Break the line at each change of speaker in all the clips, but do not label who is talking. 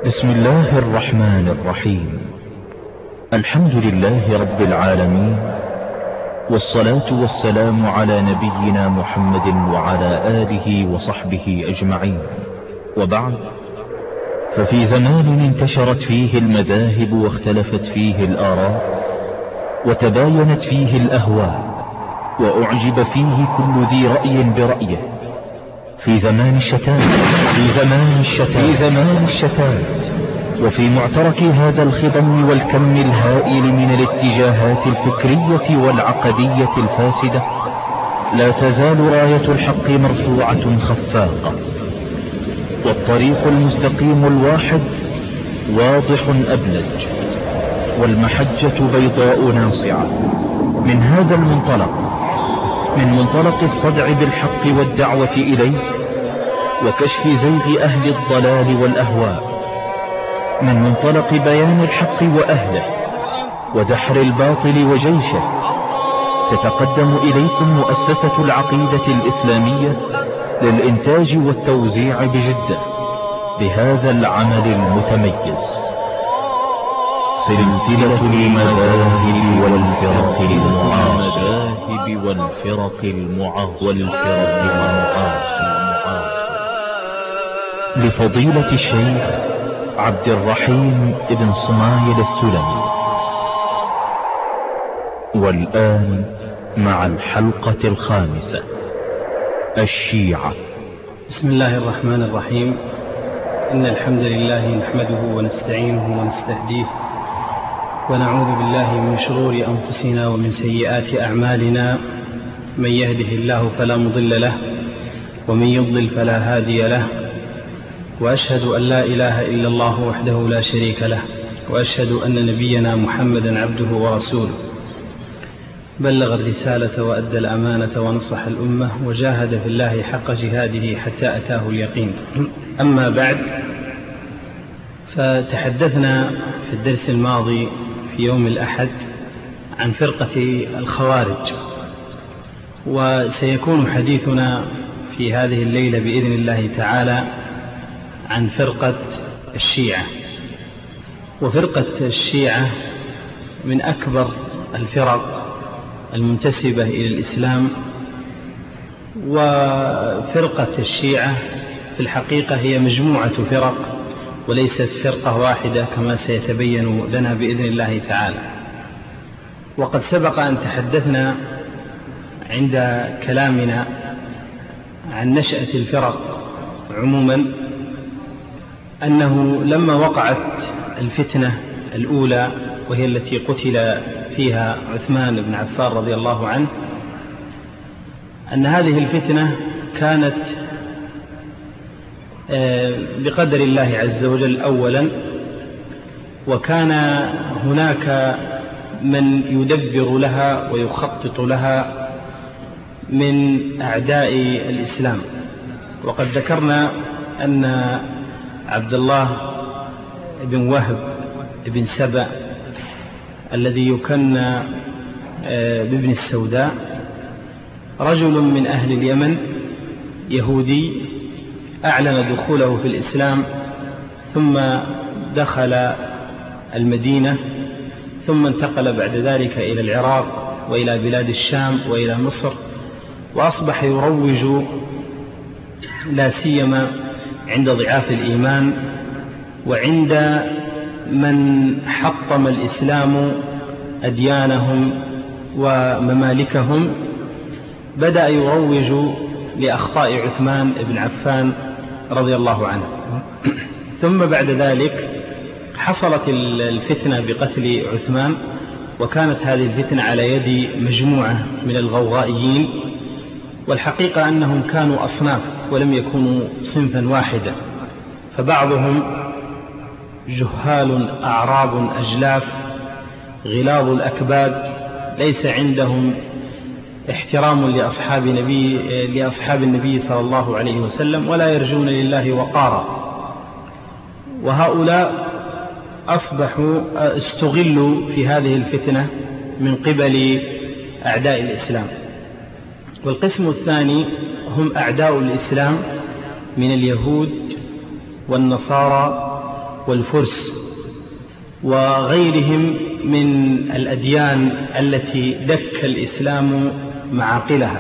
بسم الله الرحمن الرحيم. الحمد لله رب العالمين، والصلاة والسلام على نبينا محمد وعلى آله وصحبه أجمعين، وبعد، ففي زمان انتشرت فيه المذاهب واختلفت فيه الآراء وتباينت فيه الأهواء وأعجب فيه كل ذي رأي برأيه، في زمان الشتات وفي معترك هذا الخضم والكم الهائل من الاتجاهات الفكرية والعقدية الفاسدة، لا تزال راية الحق مرفوعة خفاقة، والطريق المستقيم الواحد واضح أبلج، والمحجة بيضاء ناصعة. من هذا المنطلق، من منطلق الصدع بالحق والدعوة إليه وكشف زيغ أهل الضلال والأهواء، من منطلق بيان الحق وأهله ودحر الباطل وجيشه، تتقدم إليكم مؤسسة العقيدة الإسلامية للإنتاج والتوزيع بجدة بهذا العمل المتميز، سلسلة المذاهب والفرق المعاصرة لفضيلة الشيخ عبد الرحيم بن صمايل السلمي. والآن مع الحلقة الخامسة: الشيعة.
بسم الله الرحمن الرحيم. إن الحمد لله نحمده ونستعينه ونستهديه ونعوذ بالله من شرور أنفسنا ومن سيئات أعمالنا، من يهده الله فلا مضل له ومن يضلل فلا هادي له، وأشهد أن لا إله إلا الله وحده لا شريك له، وأشهد أن نبينا محمدا عبده ورسوله، بلغ الرسالة وأدى الأمانة ونصح الأمة وجاهد في الله حق جهاده حتى أتاه اليقين. أما بعد، فتحدثنا في الدرس الماضي في يوم الأحد عن فرقة الخوارج، وسيكون حديثنا في هذه الليلة بإذن الله تعالى عن فرقة الشيعة. وفرقة الشيعة من أكبر الفرق المنتسبة إلى الإسلام، وفرقة الشيعة في الحقيقة هي مجموعة فرق وليست فرقة واحدة كما سيتبين لنا بإذن الله تعالى. وقد سبق أن تحدثنا عند كلامنا عن نشأة الفرق عموما أنه لما وقعت الفتنة الأولى، وهي التي قتل فيها عثمان بن عفان رضي الله عنه، أن هذه الفتنة كانت بقدر الله عز وجل أولا، وكان هناك من يدبر لها ويخطط لها من أعداء الإسلام. وقد ذكرنا أن عبد الله بن وهب بن سبأ الذي يكنى بابن السوداء رجل من أهل اليمن يهودي، أعلن دخوله في الإسلام، ثم دخل المدينة، ثم انتقل بعد ذلك إلى العراق وإلى بلاد الشام وإلى مصر، وأصبح يروج لا سيما عند ضعاف الإيمان وعند من حطم الإسلام أديانهم وممالكهم، بدأ يروج لأخطاء عثمان بن عفان رضي الله عنه. ثم بعد ذلك حصلت الفتنة بقتل عثمان، وكانت هذه الفتنة على يد مجموعة من الغوغائيين، والحقيقة أنهم كانوا أصناف ولم يكونوا صنفا واحدا، فبعضهم جهال أعراب أجلاف غلاظ الأكباد ليس عندهم احترام لأصحاب النبي صلى الله عليه وسلم ولا يرجون لله وقارا، وهؤلاء أصبحوا استغلوا في هذه الفتنة من قبل أعداء الإسلام. والقسم الثاني هم أعداء الإسلام من اليهود والنصارى والفرس وغيرهم من الأديان التي دك الإسلام معاقلها.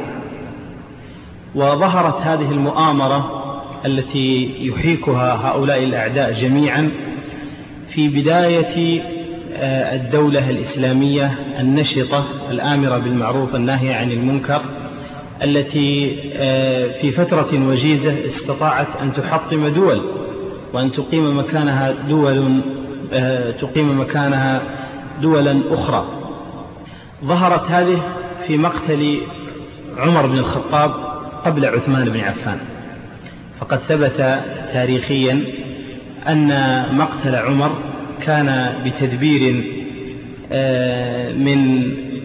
وظهرت هذه المؤامرة التي يحيكها هؤلاء الأعداء جميعا في بداية الدولة الإسلامية النشطة الآمرة بالمعروف الناهية عن المنكر، التي في فترة وجيزة استطاعت أن تحطم دول وأن تقيم مكانها دولا أخرى. ظهرت هذه في مقتل عمر بن الخطاب قبل عثمان بن عفان، فقد ثبت تاريخيا أن مقتل عمر كان بتدبير من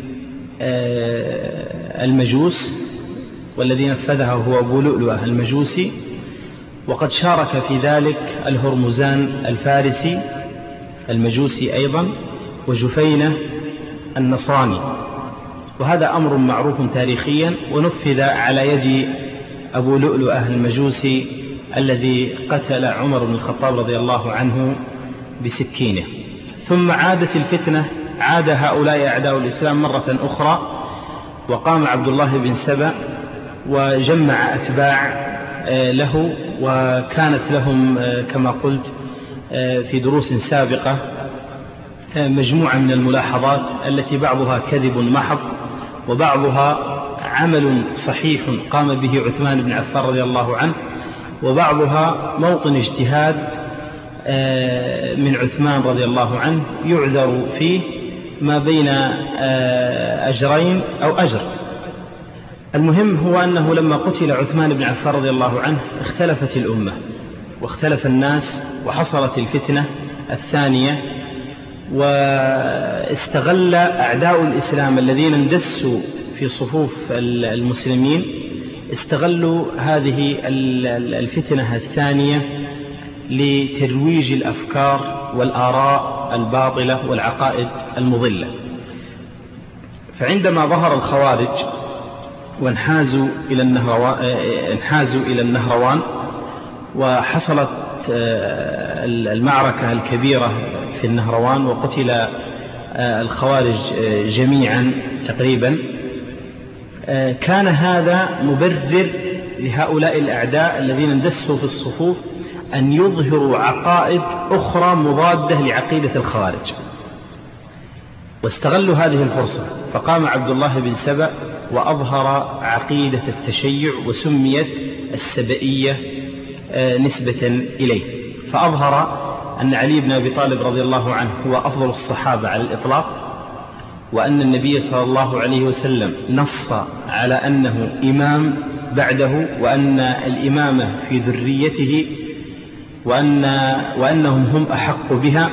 المجوس، والذي نفذها هو أبو لؤلؤة المجوسي، وقد شارك في ذلك الهرمزان الفارسي المجوسي أيضا، وجفينة النصراني، وهذا أمر معروف تاريخيا، ونفذ على يد أبو لؤلؤة المجوسي الذي قتل عمر بن الخطاب رضي الله عنه بسكينه. ثم عادت الفتنة، عاد هؤلاء أعداء الإسلام مرة أخرى، وقام عبد الله بن سبأ وجمع أتباع له، وكانت لهم كما قلت في دروس سابقة مجموعة من الملاحظات التي بعضها كذب محض، وبعضها عمل صحيح قام به عثمان بن عفان رضي الله عنه، وبعضها موطن اجتهاد من عثمان رضي الله عنه يعذر فيه ما بين أجرين أو أجر. المهم هو أنه لما قتل عثمان بن عفان رضي الله عنه اختلفت الأمة واختلف الناس، وحصلت الفتنة الثانية، واستغل أعداء الإسلام الذين اندسوا في صفوف المسلمين، استغلوا هذه الفتنة الثانية لترويج الأفكار والآراء الباطلة والعقائد المضلة. فعندما ظهر الخوارج وانحازوا إلى النهروان وحصلت المعركة الكبيرة في النهروان وقتل الخوارج جميعا تقريبا، كان هذا مبرر لهؤلاء الأعداء الذين اندسوا في الصفوف أن يظهروا عقائد أخرى مضادة لعقيدة الخوارج، واستغلوا هذه الفرصة. فقام عبد الله بن سبأ وأظهر عقيدة التشيع، وسميت السبئية نسبة إليه، فأظهر أن علي بن أبي طالب رضي الله عنه هو أفضل الصحابة على الإطلاق، وأن النبي صلى الله عليه وسلم نص على أنه إمام بعده، وأن الإمامة في ذريته، وأنهم هم أحق بها.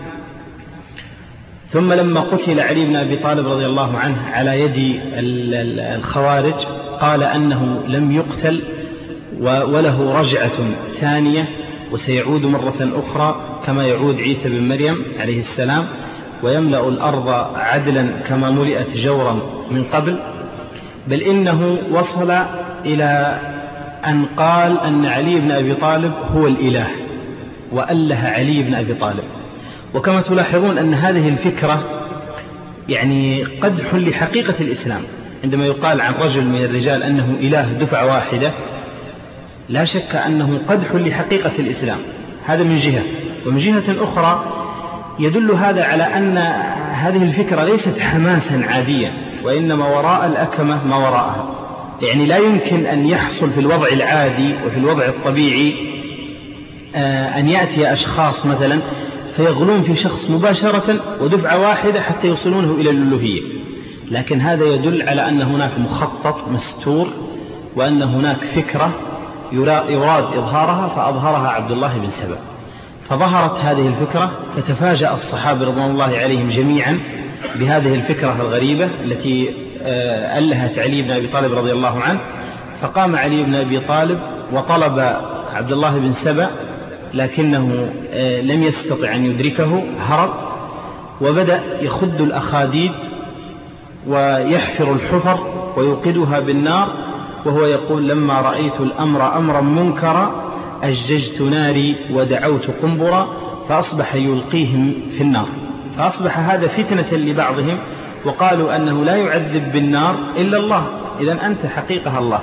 ثم لما قتل علي بن أبي طالب رضي الله عنه على يد الخوارج قال أنه لم يقتل وله رجعة ثانية، وسيعود مرة أخرى كما يعود عيسى بن مريم عليه السلام، ويملأ الأرض عدلا كما ملئت جورا من قبل. بل إنه وصل إلى أن قال أن علي بن أبي طالب هو الإله، وأله علي بن أبي طالب. وكما تلاحظون أن هذه الفكرة يعني قدح لحقيقة الإسلام، عندما يقال عن رجل من الرجال أنه إله دفعة واحدة، لا شك أنه قدح لحقيقة الإسلام، هذا من جهة. ومن جهة أخرى يدل هذا على أن هذه الفكرة ليست حماسا عاديا، وإنما وراء الأكمة ما وراءها. يعني لا يمكن أن يحصل في الوضع العادي وفي الوضع الطبيعي أن يأتي أشخاص مثلا فيغلون في شخص مباشرة ودفعة واحدة حتى يوصلونه إلى الألوهية، لكن هذا يدل على أن هناك مخطط مستور، وأن هناك فكرة يراد إظهارها، فأظهرها عبد الله بن سبأ. فظهرت هذه الفكرة، فتفاجأ الصحابة رضوان الله عليهم جميعا بهذه الفكرة الغريبة التي ألهت علي بن أبي طالب رضي الله عنه. فقام علي بن أبي طالب وطلب عبد الله بن سبأ، لكنه لم يستطع أن يدركه، هرب وبدأ يخد الأخاديد ويحفر الحفر ويوقدها بالنار، وهو يقول: لما رأيت الأمر أمرا منكرا أججت ناري ودعوت قنبرا فأصبح يلقيهم في النار، فأصبح هذا فتنة لبعضهم، وقالوا أنه لا يعذب بالنار إلا الله، إذن أنت حقيقة الله.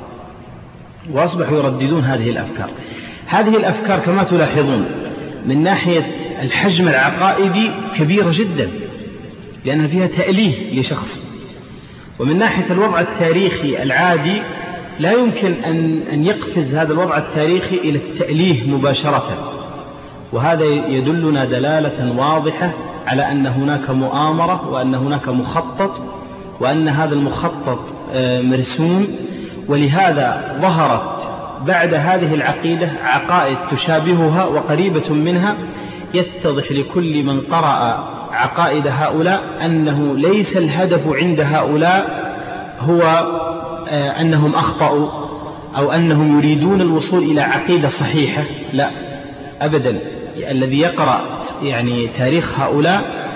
وأصبحوا يرددون هذه الأفكار. هذه الأفكار كما تلاحظون من ناحية الحجم العقائدي كبيرة جدا، لأنها فيها تأليه لشخص، ومن ناحية الوضع التاريخي العادي لا يمكن أن يقفز هذا الوضع التاريخي إلى التأليه مباشرة، وهذا يدلنا دلالة واضحة على أن هناك مؤامرة، وأن هناك مخطط، وأن هذا المخطط مرسوم. ولهذا ظهرت بعد هذه العقيدة عقائد تشابهها وقريبة منها، يتضح لكل من قرأ عقائد هؤلاء أنه ليس الهدف عند هؤلاء هو أنهم أخطأوا أو أنهم يريدون الوصول إلى عقيدة صحيحة، لا أبدا. الذي يقرأ يعني تاريخ هؤلاء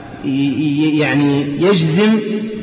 يعني يجزم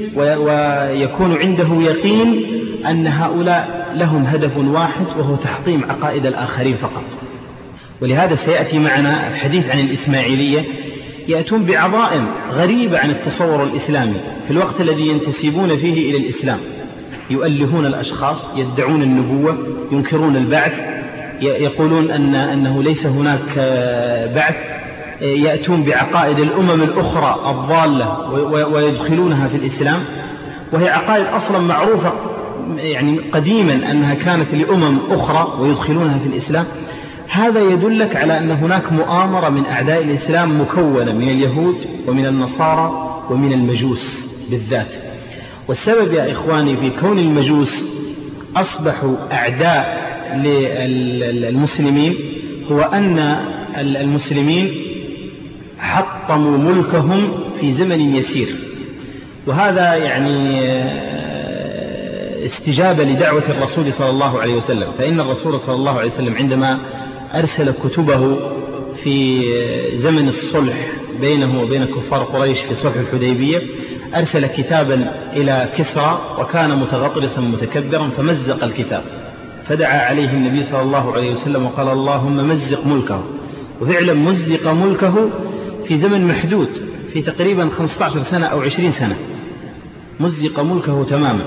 ويكون عنده يقين أن هؤلاء لهم هدف واحد، وهو تحطيم عقائد الآخرين فقط. ولهذا سيأتي معنا الحديث عن الإسماعيلية، يأتون بعظائم غريبة عن التصور الإسلامي في الوقت الذي ينتسبون فيه إلى الإسلام، يؤلهون الأشخاص، يدعون النبوة، ينكرون البعث، يقولون أنه ليس هناك بعث، يأتون بعقائد الأمم الأخرى الضالة ويدخلونها في الإسلام، وهي عقائد أصلا معروفة يعني قديما أنها كانت لأمم أخرى ويدخلونها في الإسلام. هذا يدلك على أن هناك مؤامرة من أعداء الإسلام مكونة من اليهود ومن النصارى ومن المجوس بالذات. والسبب يا إخواني في كون المجوس أصبحوا أعداء للمسلمين هو أن المسلمين حطموا ملكهم في زمن يسير، وهذا يعني استجابة لدعوة الرسول صلى الله عليه وسلم. فإن الرسول صلى الله عليه وسلم عندما أرسل كتبه في زمن الصلح بينه وبين كفار قريش في صلح الحديبية، أرسل كتابا إلى كسرى وكان متغطرسا متكبرا فمزق الكتاب، فدعا عليه النبي صلى الله عليه وسلم وقال اللهم مزق ملكه. وفعلا مزق ملكه في زمن محدود، في تقريبا 15 سنة أو 20 سنة مزق ملكه تماما.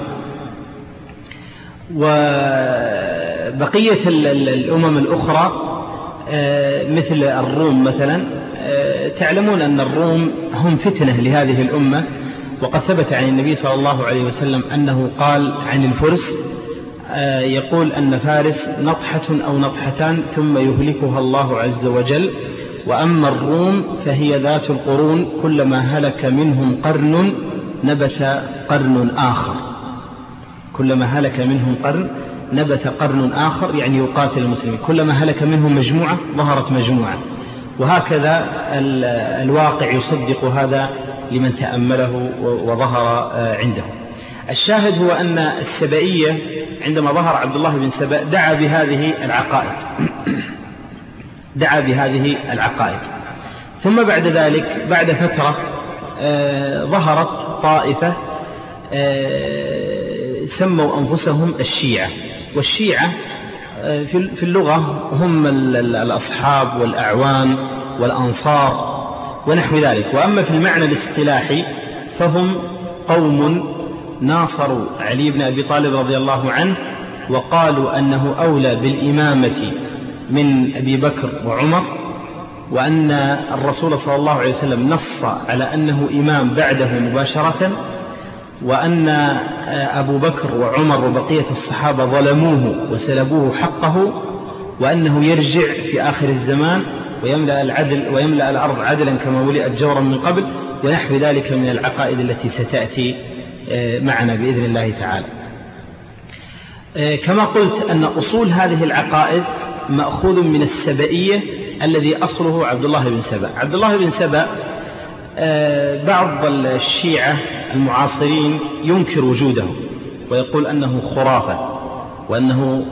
وبقية الأمم الأخرى مثل الروم مثلا، تعلمون أن الروم هم فتنة لهذه الأمة، وقد ثبت عن النبي صلى الله عليه وسلم أنه قال عن الفرس، يقول أن فارس نطحة أو نطحتان ثم يهلكها الله عز وجل، وأما الروم فهي ذات القرون، كلما هلك منهم قرن نبت قرن آخر، كلما هلك منهم قرن نبت قرن آخر، يعني يقاتل المسلمين، كلما هلك منهم مجموعة ظهرت مجموعة. وهكذا الواقع يصدق هذا لمن تأمله وظهر عنده. الشاهد هو أن السبائية عندما ظهر عبد الله بن سبأ دعا بهذه العقائد، ثم بعد ذلك بعد فترة ظهرت طائفة سموا أنفسهم الشيعة. والشيعة في اللغة هم الأصحاب والأعوان والأنصار ونحو ذلك. وأما في المعنى الاصطلاحي فهم قوم ناصروا علي بن أبي طالب رضي الله عنه، وقالوا أنه أولى بالإمامة من أبي بكر وعمر، وأن الرسول صلى الله عليه وسلم نص على أنه إمام بعده مباشرة، وأن أبو بكر وعمر وبقية الصحابة ظلموه وسلبوه حقه، وأنه يرجع في آخر الزمان ويملأ الأرض عدلا كما ملئت جورا من قبل، ونحو ذلك من العقائد التي ستأتي معنا بإذن الله تعالى. كما قلت أن أصول هذه العقائد مأخوذ من السبائية الذي أصله عبد الله بن سبأ. عبد الله بن سبأ بعض الشيعة المعاصرين ينكر وجوده ويقول أنه خرافة، وأنه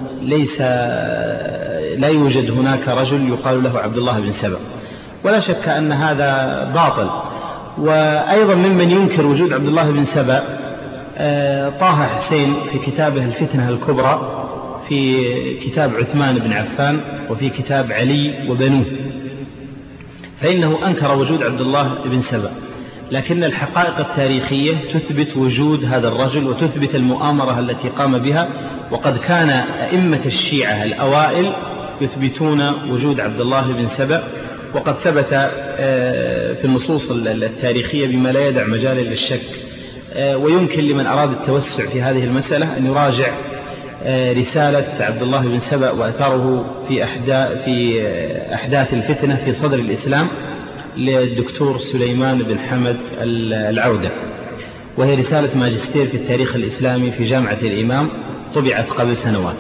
لا يوجد هناك رجل يقال له عبد الله بن سبأ، ولا شك أن هذا باطل. وأيضا ممن ينكر وجود عبد الله بن سبأ طه حسين في كتابه الفتنة الكبرى، في كتاب عثمان بن عفان، وفي كتاب علي وبنوه. فإنه أنكر وجود عبد الله بن سبأ، لكن الحقائق التاريخية تثبت وجود هذا الرجل وتثبت المؤامرة التي قام بها. وقد كان أئمة الشيعة الأوائل يثبتون وجود عبد الله بن سبأ، وقد ثبت في النصوص التاريخية بما لا يدع مجال للشك. ويمكن لمن أراد التوسع في هذه المسألة أن يراجع رسالة عبد الله بن سبأ وأثاره في أحداث الفتنة في صدر الإسلام للدكتور سليمان بن حمد العودة، وهي رسالة ماجستير في التاريخ الإسلامي في جامعة الإمام، طبعت قبل سنوات.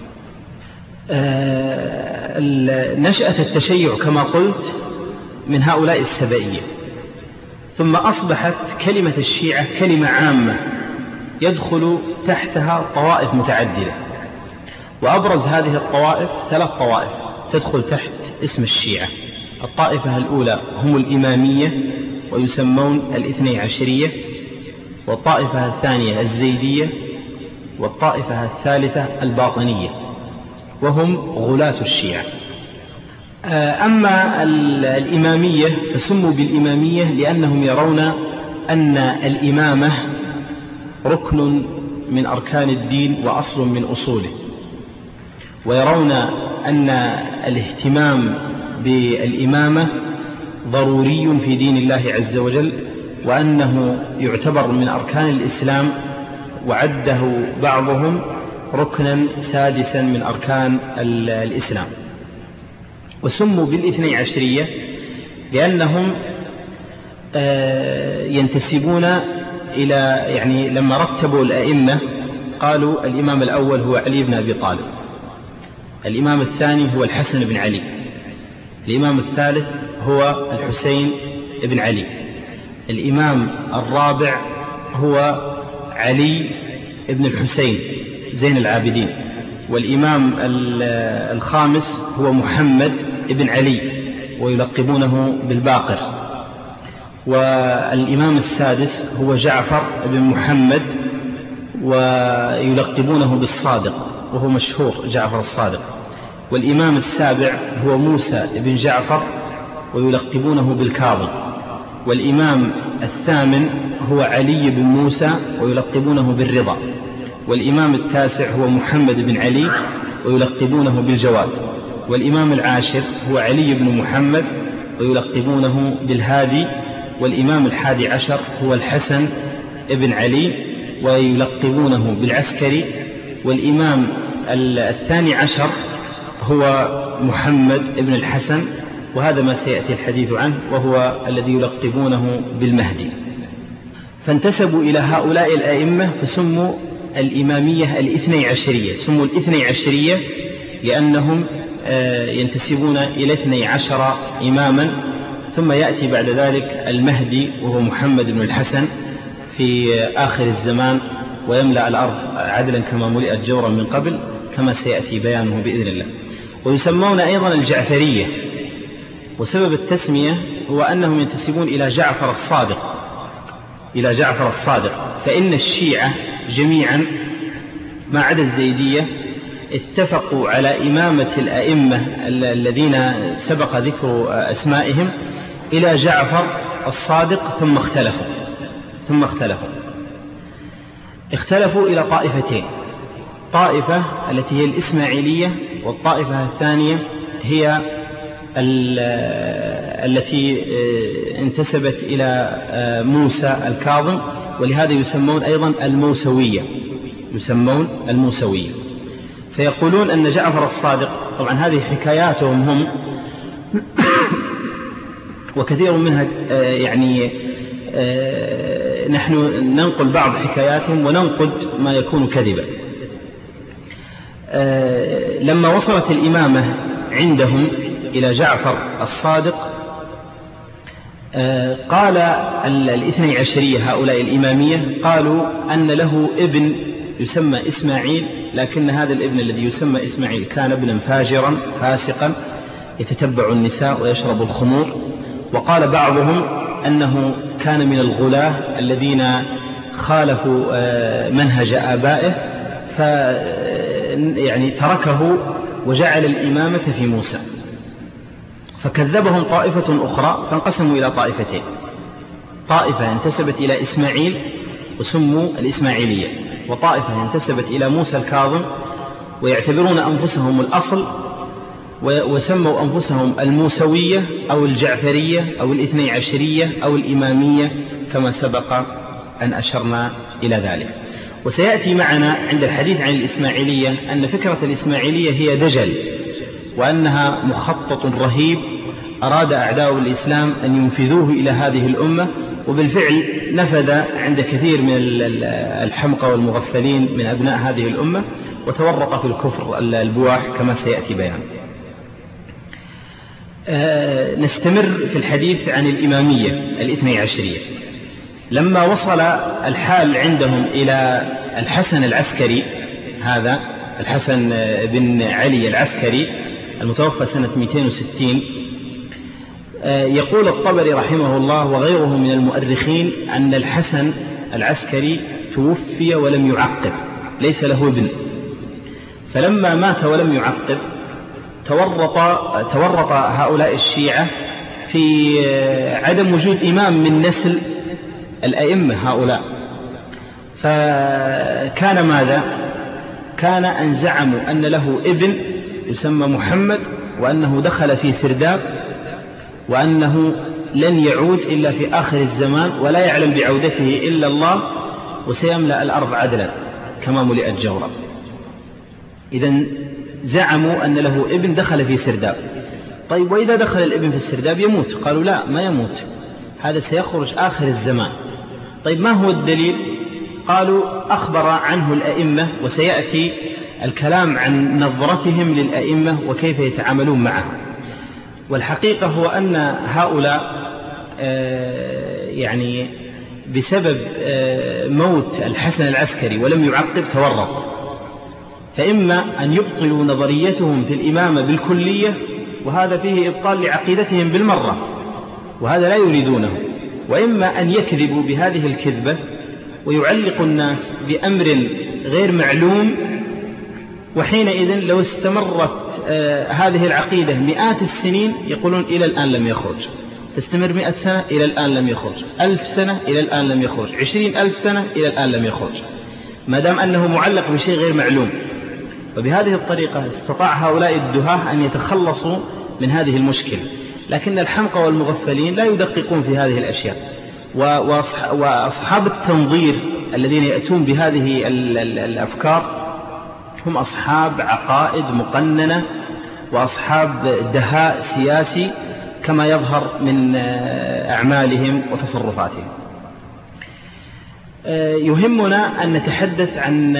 نشأة التشيع كما قلت من هؤلاء السبائية، ثم أصبحت كلمة الشيعة كلمة عامة يدخل تحتها طوائف متعددة، وأبرز هذه الطوائف 3 طوائف تدخل تحت اسم الشيعة. الطائفة الأولى هم الإمامية ويسمون الاثني عشرية، والطائفة الثانية الزيدية، والطائفة الثالثة الباطنية، وهم غلاة الشيعة. أما الإمامية فسموا بالإمامية لأنهم يرون أن الإمامة ركن من أركان الدين وأصل من أصوله، ويرون أن الاهتمام بالإمامة ضروري في دين الله عز وجل، وأنه يعتبر من أركان الإسلام، وعده بعضهم ركنا سادسا من أركان الإسلام. وسموا بالاثني عشرية لأنهم ينتسبون إلى، يعني لما رتبوا الأئمة قالوا الإمام الأول هو علي بن أبي طالب، الإمام الثاني هو الحسن بن علي، الإمام الثالث هو الحسين بن علي، الإمام الرابع هو علي بن الحسين زين العابدين، والإمام الخامس هو محمد بن علي ويلقبونه بالباقر، والإمام السادس هو جعفر بن محمد ويلقبونه بالصادق وهو مشهور جعفر الصادق، والإمام السابع هو موسى بن جعفر ويلقبونه بالكاظم، والإمام الثامن هو علي بن موسى ويلقبونه بالرضا، والإمام التاسع هو محمد بن علي ويلقبونه بالجواد، والإمام العاشر هو علي بن محمد ويلقبونه بالهادي، والإمام الحادي عشر هو الحسن بن علي ويلقبونه بالعسكري، والإمام الثاني عشر هو محمد بن الحسن، وهذا ما سيأتي الحديث عنه، وهو الذي يلقبونه بالمهدي. فانتسبوا إلى هؤلاء الأئمة فسموا الإمامية الاثني عشرية، سموا الاثني عشرية لأنهم ينتسبون إلى 12 إماما، ثم يأتي بعد ذلك المهدي وهو محمد بن الحسن في آخر الزمان، ويملأ الأرض عدلا كما ملئت جورا من قبل، كما سيأتي بيانه بإذن الله. ويسمون أيضا الجعفرية، وسبب التسمية هو أنهم ينتسبون إلى جعفر الصادق، إلى جعفر الصادق، فإن الشيعة جميعا ما عدا الزيدية اتفقوا على إمامة الأئمة الذين سبق ذكر أسمائهم إلى جعفر الصادق، ثم اختلفوا إلى طائفتين، طائفة التي هي الإسماعيلية، والطائفة الثانية هي التي انتسبت إلى موسى الكاظم، ولهذا يسمون أيضا الموسوية، فيقولون أن جعفر الصادق، طبعا هذه حكاياتهم هم وكثير منها يعني نحن ننقل بعض حكاياتهم وننقد ما يكون كذبا. لما وصلت الإمامة عندهم إلى جعفر الصادق قال الاثني عشرية هؤلاء الإمامية قالوا أن له ابن يسمى إسماعيل، لكن هذا الابن الذي يسمى إسماعيل كان ابنا فاجرا فاسقا يتتبع النساء ويشرب الخمور. وقال بعضهم أنه كان من الغلاة الذين خالفوا منهج آبائه، يعني تركه وجعل الإمامة في موسى. فكذبهم طائفة أخرى فانقسموا إلى طائفتين، طائفة انتسبت إلى إسماعيل وسموا الإسماعيلية، وطائفة انتسبت إلى موسى الكاظم ويعتبرون أنفسهم الأصل وسموا أنفسهم الموسوية أو الجعفرية أو الاثني عشرية أو الإمامية كما سبق أن أشرنا إلى ذلك. وسيأتي معنا عند الحديث عن الإسماعيلية أن فكرة الإسماعيلية هي دجل، وأنها مخطط رهيب أراد أعداء الإسلام أن ينفذوه إلى هذه الأمة، وبالفعل نفذ عند كثير من الحمقى والمغفلين من أبناء هذه الأمة، وتورط في الكفر البواح كما سيأتي بيان. نستمر في الحديث عن الإمامية الاثني عشرية. لما وصل الحال عندهم إلى الحسن العسكري، هذا الحسن بن علي العسكري المتوفى سنة 260، يقول الطبري رحمه الله وغيره من المؤرخين أن الحسن العسكري توفي ولم يعقب، ليس له ابن، فلما مات ولم يعقب تورط هؤلاء الشيعة في عدم وجود إمام من نسل الأئمة هؤلاء. فكان ماذا؟ كان أن زعموا أن له ابن يسمى محمد، وأنه دخل في سرداب، وأنه لن يعود إلا في آخر الزمان، ولا يعلم بعودته إلا الله، وسيملأ الأرض عدلا كما ملئت جورا. إذن زعموا أن له ابن دخل في سرداب. طيب وإذا دخل الابن في السرداب يموت؟ قالوا لا، ما يموت، هذا سيخرج آخر الزمان. طيب ما هو الدليل؟ قالوا أخبر عنه الأئمة، وسيأتي الكلام عن نظرتهم للأئمة وكيف يتعاملون معه. والحقيقة هو أن هؤلاء يعني بسبب موت الحسن العسكري ولم يعقب تورطوا، فإما أن يبطلوا نظريتهم في الإمامة بالكلية، وهذا فيه إبطال لعقيدتهم بالمرة، وهذا لا يريدونه، وإما أن يكذبوا بهذه الكذبة ويعلق الناس بأمر غير معلوم، وحينئذ لو استمرت هذه العقيدة مئات السنين يقولون إلى الآن لم يخرج، تستمر 100 سنة إلى الآن لم يخرج، 1000 سنة إلى الآن لم يخرج، 20,000 سنة إلى الآن لم يخرج، ما دام أنه معلق بشيء غير معلوم. وبهذه الطريقة استطاع هؤلاء الدهاة أن يتخلصوا من هذه المشكلة. لكن الحمقى والمغفلين لا يدققون في هذه الأشياء، وأصحاب التنظير الذين يأتون بهذه الأفكار هم أصحاب عقائد مقننة وأصحاب دهاء سياسي كما يظهر من أعمالهم وتصرفاتهم. يهمنا أن نتحدث عن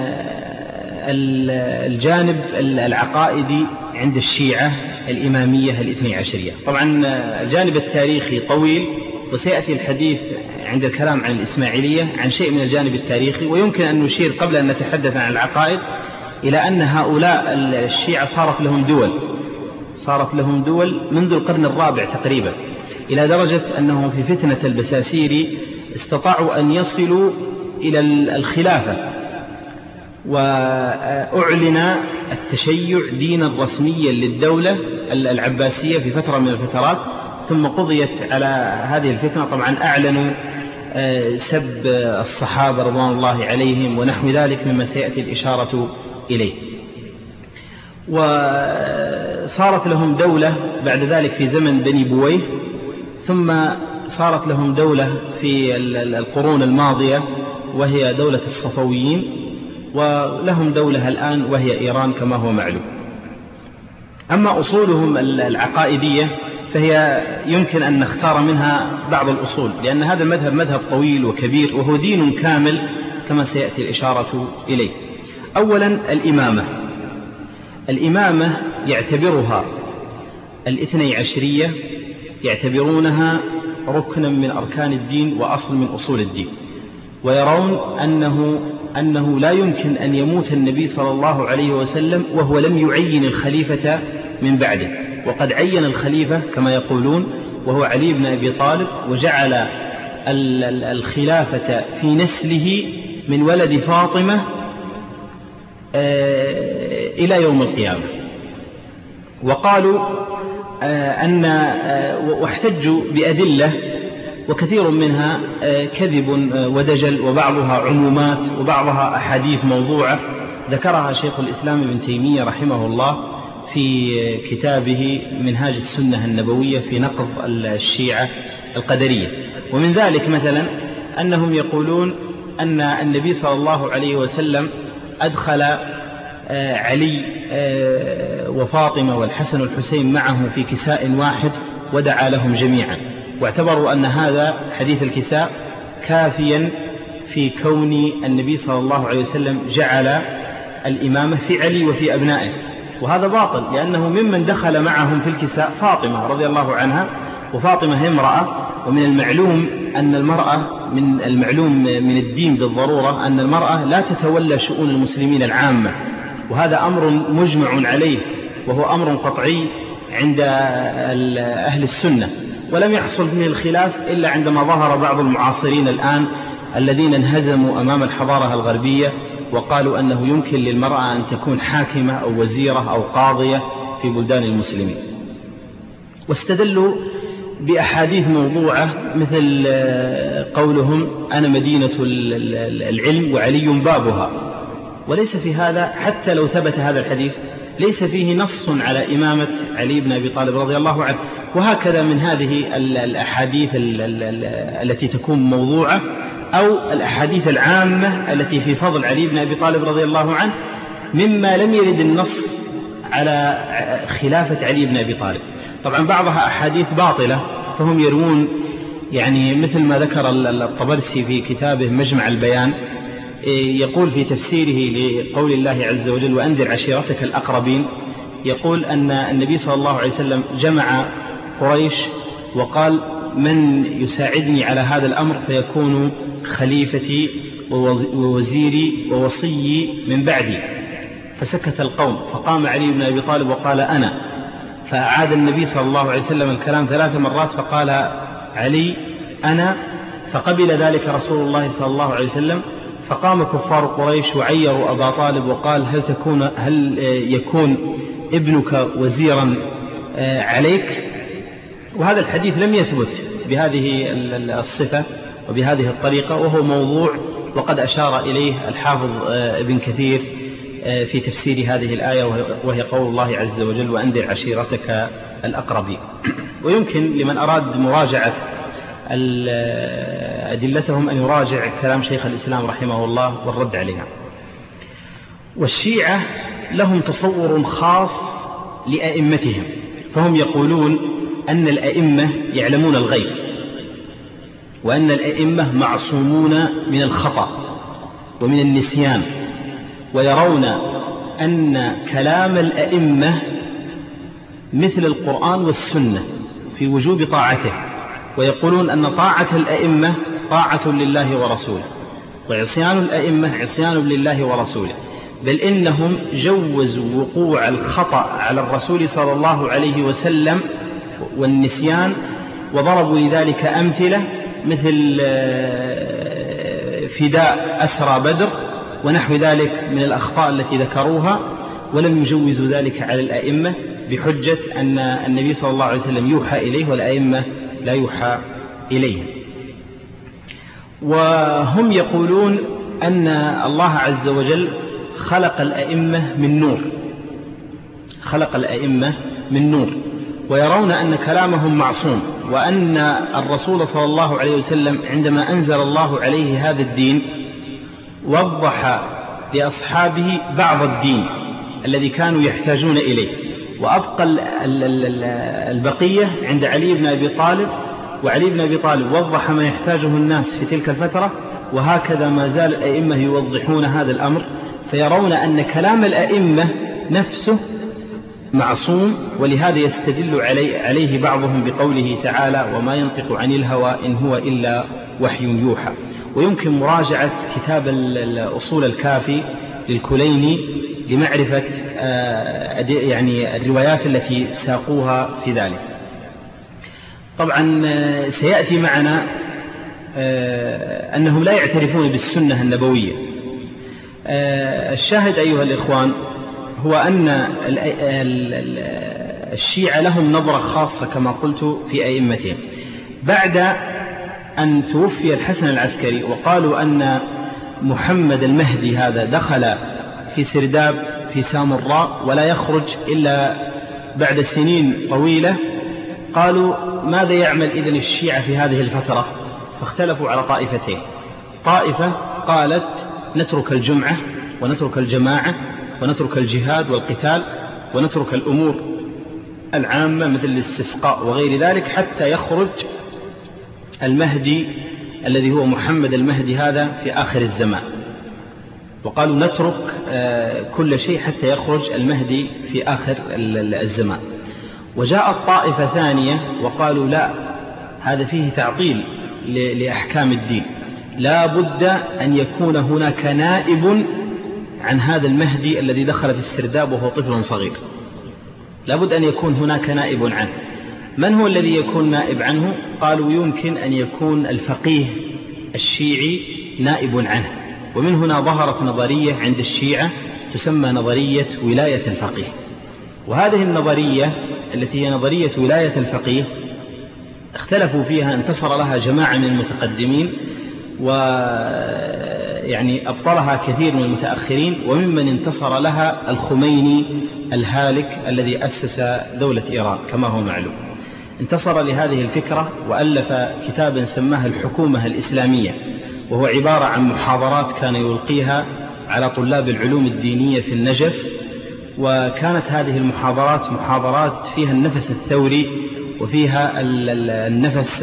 الجانب العقائدي عند الشيعة الإمامية الاثني عشرية. طبعا الجانب التاريخي طويل، وسيأتي الحديث عند الكلام عن الإسماعيلية عن شيء من الجانب التاريخي. ويمكن أن نشير قبل أن نتحدث عن العقائد إلى أن هؤلاء الشيعة صارت لهم دول منذ القرن الرابع تقريبا، إلى درجة أنهم في فتنة البساسيري استطاعوا أن يصلوا إلى الخلافة، وأعلن التشيع دينا رسميا للدولة العباسية في فترة من الفترات، ثم قضيت على هذه الفتنة. طبعا أعلنوا سب الصحابة رضوان الله عليهم ونحو ذلك مما سيأتي الإشارة إليه. وصارت لهم دولة بعد ذلك في زمن بني بويه، ثم صارت لهم دولة في القرون الماضية وهي دولة الصفويين، ولهم دولة الآن وهي إيران كما هو معلوم. أما أصولهم العقائدية فهي يمكن أن نختار منها بعض الأصول، لأن هذا المذهب مذهب طويل وكبير وهو دين كامل كما سيأتي الإشارة إليه. أولا الإمامة يعتبرها الاثني عشرية، يعتبرونها ركنا من أركان الدين وأصل من أصول الدين، ويرون أنه لا يمكن أن يموت النبي صلى الله عليه وسلم وهو لم يعين الخليفة من بعده، وقد عين الخليفة كما يقولون وهو علي بن أبي طالب، وجعل الخلافة في نسله من ولد فاطمة إلى يوم القيامة. وقالوا واحتجوا بأدلة وكثير منها كذب ودجل، وبعضها عمومات وبعضها أحاديث موضوعة ذكرها شيخ الإسلام ابن تيمية رحمه الله في كتابه منهاج السنة النبوية في نقض الشيعة القدرية. ومن ذلك مثلا أنهم يقولون أن النبي صلى الله عليه وسلم أدخل علي وفاطمة والحسن والحسين معه في كساء واحد ودعا لهم جميعا، واعتبروا أن هذا حديث الكساء كافيا في كون النبي صلى الله عليه وسلم جعل الإمامة في علي وفي أبنائه، وهذا باطل، لأنه ممن دخل معهم في الكساء فاطمة رضي الله عنها، وفاطمة امرأة، ومن المعلوم أن المرأة من الدين بالضرورة أن المرأة لا تتولى شؤون المسلمين العامة، وهذا أمر مجمع عليه وهو أمر قطعي عند أهل السنة، ولم يحصل فيه الخلاف إلا عندما ظهر بعض المعاصرين الآن الذين انهزموا أمام الحضارة الغربية وقالوا أنه يمكن للمرأة أن تكون حاكمة أو وزيرة أو قاضية في بلدان المسلمين، واستدلوا بأحاديث موضوعة مثل قولهم أنا مدينة العلم وعلي بابها، وليس في هذا، حتى لو ثبت هذا الحديث ليس فيه نص على إمامة علي بن أبي طالب رضي الله عنه. وهكذا من هذه الأحاديث التي تكون موضوعة أو الأحاديث العامة التي في فضل علي بن أبي طالب رضي الله عنه مما لم يرد النص على خلافة علي بن أبي طالب. طبعا بعضها أحاديث باطلة، فهم يروون يعني مثل ما ذكر الطبرسي في كتابه مجمع البيان، يقول في تفسيره لقول الله عز وجل وأنذر عشيرتك الأقربين، يقول أن النبي صلى الله عليه وسلم جمع قريش وقال من يساعدني على هذا الأمر فيكون خليفتي ووزيري ووصيي من بعدي، فسكت القوم، فقام علي بن أبي طالب وقال أنا، فأعاد النبي صلى الله عليه وسلم الكلام 3 مرات فقال علي أنا، فقبل ذلك رسول الله صلى الله عليه وسلم، فقام كفار قريش وعيروا أبا طالب وقال هل يكون ابنك وزيرا عليك؟ وهذا الحديث لم يثبت بهذه الصفة وبهذه الطريقة، وهو موضوع، وقد أشار إليه الحافظ ابن كثير في تفسير هذه الآية، وهي قول الله عز وجل وأنذر عشيرتك الأقربين. ويمكن لمن أراد مراجعة أدلتهم أن يراجع كلام شيخ الإسلام رحمه الله والرد عليها. والشيعة لهم تصور خاص لأئمتهم، فهم يقولون أن الأئمة يعلمون الغيب، وأن الأئمة معصومون من الخطأ ومن النسيان، ويرون أن كلام الأئمة مثل القرآن والسنة في وجوب طاعته، ويقولون أن طاعة الأئمة طاعة لله ورسوله، وعصيان الأئمة عصيان لله ورسوله، بل إنهم جوزوا وقوع الخطأ على الرسول صلى الله عليه وسلم والنسيان، وضربوا لذلك أمثلة مثل فداء أسرى بدر ونحو ذلك من الأخطاء التي ذكروها، ولم يجوزوا ذلك على الأئمة بحجة أن النبي صلى الله عليه وسلم يوحى إليه والأئمة لا يوحى إليهم. وهم يقولون أن الله عز وجل خلق الأئمة من نور، ويرون أن كلامهم معصوم، وأن الرسول صلى الله عليه وسلم عندما أنزل الله عليه هذا الدين وضح لأصحابه بعض الدين الذي كانوا يحتاجون إليه، وأبقى البقية عند علي بن أبي طالب، وعلي بن أبي طالب وضح ما يحتاجه الناس في تلك الفترة، وهكذا ما زال الأئمة يوضحون هذا الأمر، فيرون أن كلام الأئمة نفسه معصوم، ولهذا يستدل عليه بعضهم بقوله تعالى وما ينطق عن الهوى إن هو إلا وحي يوحى. ويمكن مراجعة كتاب الأصول الكافي للكليني لمعرفة يعني الروايات التي ساقوها في ذلك. طبعا سيأتي معنا أنهم لا يعترفون بالسنة النبوية. الشاهد أيها الإخوان هو أن الشيعة لهم نظرة خاصة كما قلت في أئمتهم. بعد أن توفي الحسن العسكري وقالوا أن محمد المهدي هذا دخل في سرداب في سامراء ولا يخرج إلا بعد سنين طويلة، قالوا ماذا يعمل إذن الشيعة في هذه الفترة؟ فاختلفوا على طائفتين. طائفة قالت نترك الجمعة ونترك الجماعة ونترك الجهاد والقتال ونترك الأمور العامة مثل الاستسقاء وغير ذلك حتى يخرج المهدي الذي هو محمد المهدي هذا في آخر الزمان. وقالوا نترك كل شيء حتى يخرج المهدي في آخر الزمان. وجاءت طائفة ثانية وقالوا لا، هذا فيه تعطيل لأحكام الدين، لا بد أن يكون هناك نائب عن هذا المهدي الذي دخل في السرداب وهو طفل صغير، لا بد أن يكون هناك نائب عنه. من هو الذي يكون نائب عنه؟ قالوا يمكن أن يكون الفقيه الشيعي نائب عنه. ومن هنا ظهرت نظرية عند الشيعة تسمى نظرية ولاية الفقيه. وهذه النظرية التي هي نظرية ولاية الفقيه اختلفوا فيها، انتصر لها جماعة من المتقدمين ويعني أبطلها كثير من المتأخرين، وممن انتصر لها الخميني الهالك الذي أسس دولة إيران كما هو معلوم. انتصر لهذه الفكرة وألف كتابا سماه الحكومة الإسلامية، وهو عبارة عن محاضرات كان يلقيها على طلاب العلوم الدينية في النجف. وكانت هذه المحاضرات محاضرات فيها النفس الثوري وفيها النفس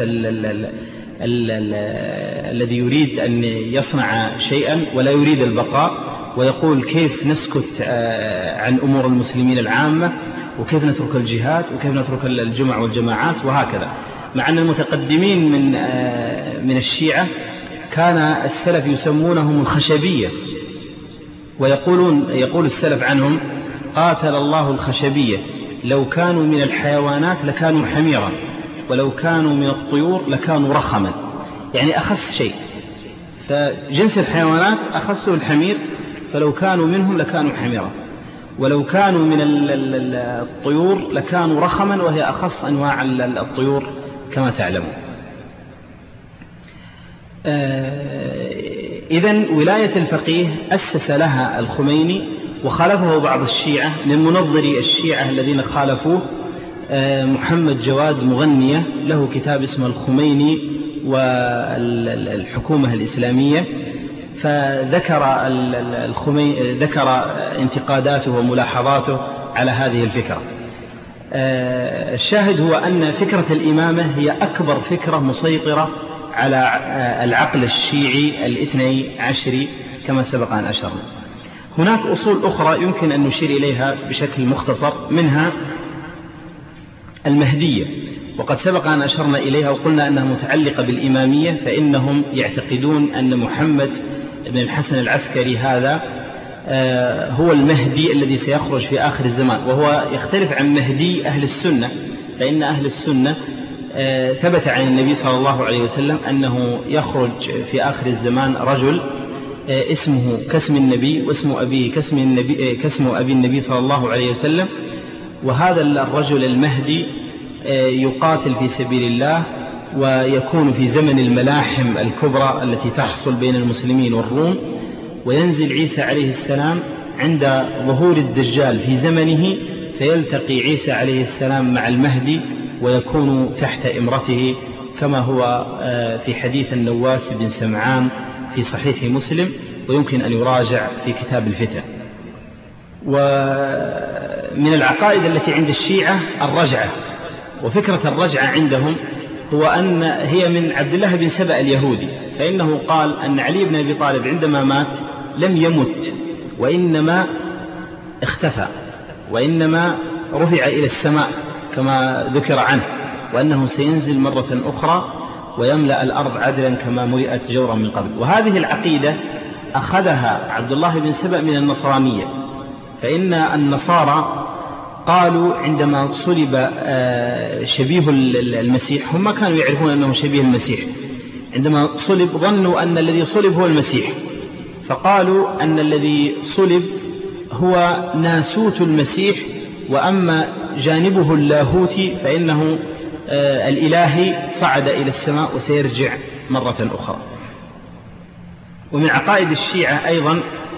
الذي يريد أن يصنع شيئا ولا يريد البقاء، ويقول كيف نسكت عن أمور المسلمين العامة، وكيف نترك الجهاد، وكيف نترك الجمع والجماعات، وهكذا. مع أن المتقدمين من الشيعة كان السلف يسمونهم الخشبية، يقول السلف عنهم قاتل الله الخشبية، لو كانوا من الحيوانات لكانوا حميرا، ولو كانوا من الطيور لكانوا رخما، يعني أخص شيء. فجنس الحيوانات أخصه الحمير، فلو كانوا منهم لكانوا حميرا، ولو كانوا من الطيور لكانوا رخما، وهي أخص أنواع الطيور كما تعلمون. إذن ولاية الفقيه أسس لها الخميني، وخالفه بعض الشيعة من منظري الشيعة الذين خالفوه. محمد جواد مغنية له كتاب اسمه الخميني والحكومة الإسلامية، فذكر ذكر انتقاداته وملاحظاته على هذه الفكرة. الشاهد هو أن فكرة الإمامة هي أكبر فكرة مسيطرة على العقل الشيعي الاثني عشري كما سبق أن أشرنا. هناك أصول أخرى يمكن أن نشير إليها بشكل مختصر، منها المهدية، وقد سبق أن أشرنا إليها وقلنا أنها متعلقة بالإمامية. فإنهم يعتقدون أن محمد بن الحسن العسكري هذا هو المهدي الذي سيخرج في آخر الزمان، وهو يختلف عن مهدي أهل السنة. فإن أهل السنة ثبت عن النبي صلى الله عليه وسلم أنه يخرج في آخر الزمان رجل اسمه كاسم النبي واسم أبيه كاسم أبي النبي صلى الله عليه وسلم، وهذا الرجل المهدي يقاتل في سبيل الله، ويكون في زمن الملاحم الكبرى التي تحصل بين المسلمين والروم. وينزل عيسى عليه السلام عند ظهور الدجال في زمنه، فيلتقي عيسى عليه السلام مع المهدي ويكون تحت إمرته، كما هو في حديث النواس بن سمعان في صحيح مسلم، ويمكن أن يراجع في كتاب الفتن. ومن العقائد التي عند الشيعة الرجعة، وفكرة الرجعة عندهم هو أن هي من عبد الله بن سبأ اليهودي، فإنه قال أن علي بن أبي طالب عندما مات لم يمت، وإنما اختفى، وإنما رفع إلى السماء كما ذكر عنه، وأنه سينزل مرة أخرى ويملأ الأرض عدلا كما ملئت جورا من قبل. وهذه العقيدة أخذها عبد الله بن سبأ من النصرانية. فإن النصارى قالوا عندما صلب شبيه المسيح، هم كانوا يعرفون أنه شبيه المسيح، عندما صلب ظنوا أن الذي صلب هو المسيح، فقالوا أن الذي صلب هو ناسوت المسيح، وأما جانبه اللاهوتي فإنه الإلهي صعد إلى السماء وسيرجع مرة أخرى. ومن عقائد الشيعة أيضا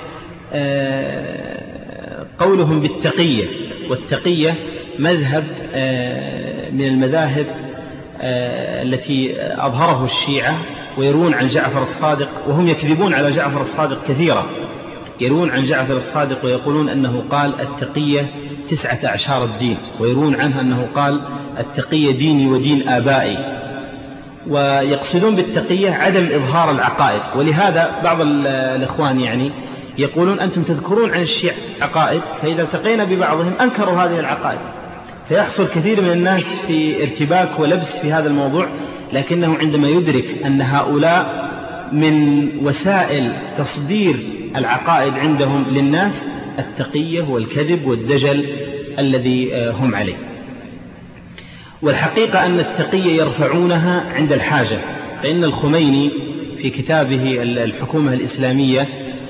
قولهم بالتقية، والتقية مذهب من المذاهب التي أظهره الشيعة، ويروون عن جعفر الصادق، وهم يكذبون على جعفر الصادق كثيرا، يروون عن جعفر الصادق ويقولون أنه قال التقية 19 الدين، ويروون عنه أنه قال التقية ديني ودين آبائي، ويقصدون بالتقية عدم إظهار العقائد. ولهذا بعض الإخوان يعني يقولون أنتم تذكرون عن الشيعة عقائد، فإذا التقينا ببعضهم أنكروا هذه العقائد، فيحصل كثير من الناس في ارتباك ولبس في هذا الموضوع، لكنه عندما يدرك أن هؤلاء من وسائل تصدير العقائد عندهم للناس التقية والكذب والدجل الذي هم عليه. والحقيقة أن التقية يرفعونها عند الحاجة، فإن الخميني في كتابه الحكومة الإسلامية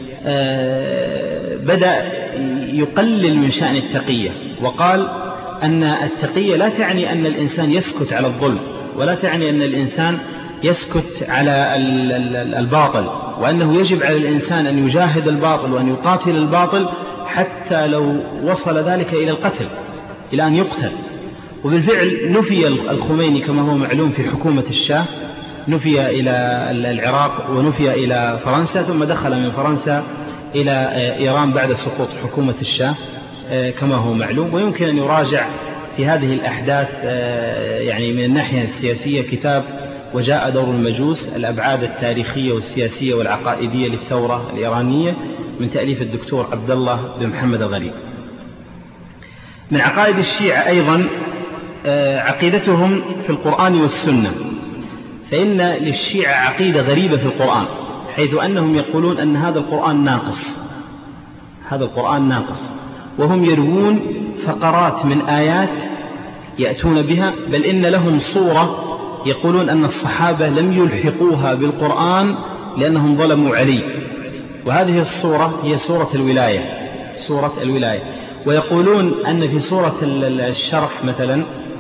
بدأ يقلل من شأن التقية، وقال أن التقية لا تعني أن الإنسان يسكت على الظلم، ولا تعني أن الإنسان يسكت على الباطل، وأنه يجب على الإنسان أن يجاهد الباطل وأن يقاتل الباطل حتى لو وصل ذلك إلى القتل، إلى أن يقتل. وبالفعل نفي الخميني كما هو معلوم في حكومة الشاه، نفي إلى العراق ونفي إلى فرنسا، ثم دخل من فرنسا إلى إيران بعد سقوط حكومة الشاه كما هو معلوم. ويمكن أن يراجع في هذه الأحداث يعني من الناحية السياسية كتاب وجاء دور المجوس، الأبعاد التاريخية والسياسية والعقائدية للثورة الإيرانية، من تأليف الدكتور عبد الله بن محمد الغريب. من عقائد الشيعة أيضا عقيدتهم في القرآن والسنة، فإن للشيعة عقيدة غريبة في القرآن، حيث أنهم يقولون أن هذا القرآن ناقص، هذا القرآن ناقص، وهم يروون فقرات من آيات يأتون بها، بل إن لهم صورة يقولون أن الصحابة لم يلحقوها بالقرآن لأنهم ظلموا علي، وهذه الصورة هي سورة الولاية، سورة الولاية. ويقولون أن في سورة الشرح مثلا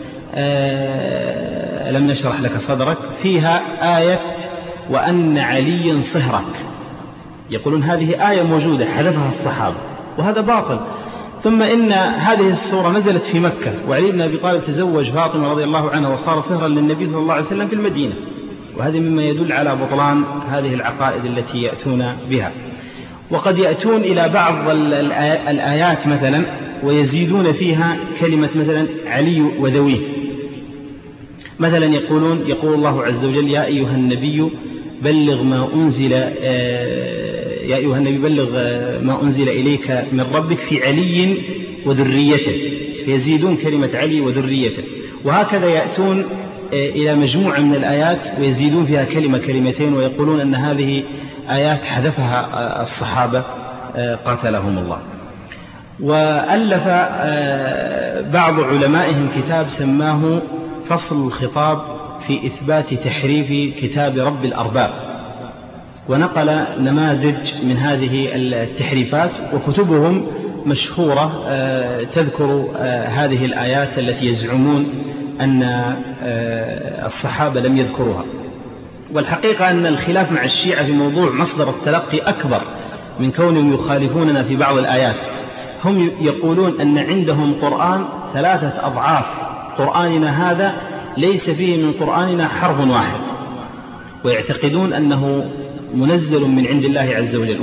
ألم نشرح لك صدرك فيها آية وأن علي صهرك، يقولون هذه آية موجودة حذفها الصحابة، وهذا باطل. ثم إن هذه السورة نزلت في مكة، وعلي بن أبي طالب تزوج فاطمة رضي الله عنها وصار صهرا للنبي صلى الله عليه وسلم في المدينة، وهذه مما يدل على بطلان هذه العقائد التي يأتون بها. وقد يأتون إلى بعض الآيات مثلا ويزيدون فيها كلمة مثلا علي وذويه، مثلا يقول الله عز وجل يا أيها النبي بلغ ما أنزل يا أيها النبي بلغ ما أنزل إليك من ربك في علي وذريته، فيزيدون كلمة علي وذريته. وهكذا يأتون إلى مجموعة من الآيات ويزيدون فيها كلمة كلمتين، ويقولون أن هذه آيات حذفها الصحابة قاتلهم الله. وألف بعض علمائهم كتاب سماه فصل الخطاب في إثبات تحريف كتاب رب الأرباب، ونقل نماذج من هذه التحريفات، وكتبهم مشهورة تذكر هذه الآيات التي يزعمون أن الصحابة لم يذكروها. والحقيقة أن الخلاف مع الشيعة في موضوع مصدر التلقي أكبر من كونهم يخالفوننا في بعض الآيات. هم يقولون أن عندهم قرآن 3 أضعاف قرآننا هذا، ليس فيه من قرآننا حرف واحد، ويعتقدون أنه منزل من عند الله عز وجل.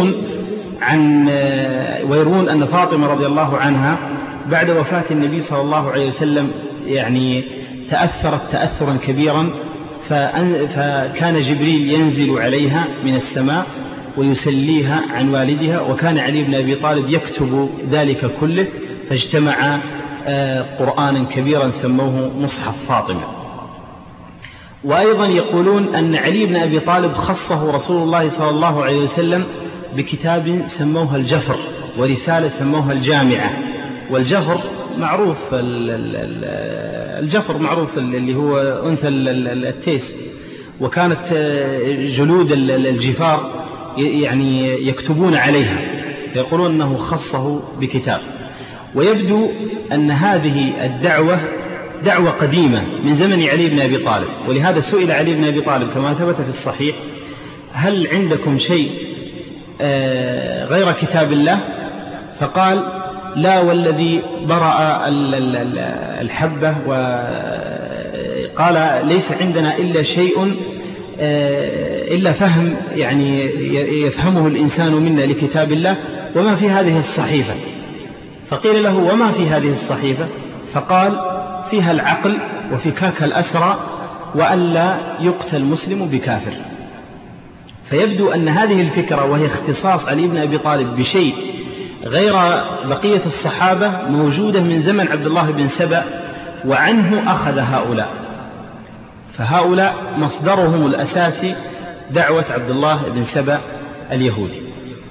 ويروون أن فاطمة رضي الله عنها بعد وفاة النبي صلى الله عليه وسلم يعني تأثرت تأثرا كبيرا، فكان جبريل ينزل عليها من السماء ويسليها عن والدها، وكان علي بن أبي طالب يكتب ذلك كله، فاجتمع قرآنا كبيرا سموه مصحف فاطمة. وأيضا يقولون أن علي بن أبي طالب خصه رسول الله صلى الله عليه وسلم بكتاب سموها الجفر، ورسالة سموها الجامعة. والجفر معروف، الجفر معروف اللي هو أنثى التيس، وكانت جلود الجفار يعني يكتبون عليها، فيقولون أنه خصه بكتاب. ويبدو أن هذه الدعوة دعوة قديمة من زمن علي بن أبي طالب، ولهذا سئل علي بن أبي طالب كما ثبت في الصحيح: هل عندكم شيء غير كتاب الله؟ فقال: لا والذي برأ الحبة، وقال: ليس عندنا إلا شيء إلا فهم يعني يفهمه الإنسان منا لكتاب الله، وما في هذه الصحيفة. فقيل له: وما في هذه الصحيفة؟ فقال: فيها العقل وفكاك الأسرى وألا يقتل مسلم بكافر. فيبدو أن هذه الفكرة، وهي اختصاص علي بن أبي طالب بشيء غير بقية الصحابة، موجودة من زمن عبد الله بن سبأ، وعنه أخذ هؤلاء. فهؤلاء مصدرهم الأساسي دعوة عبد الله بن سبأ اليهودي.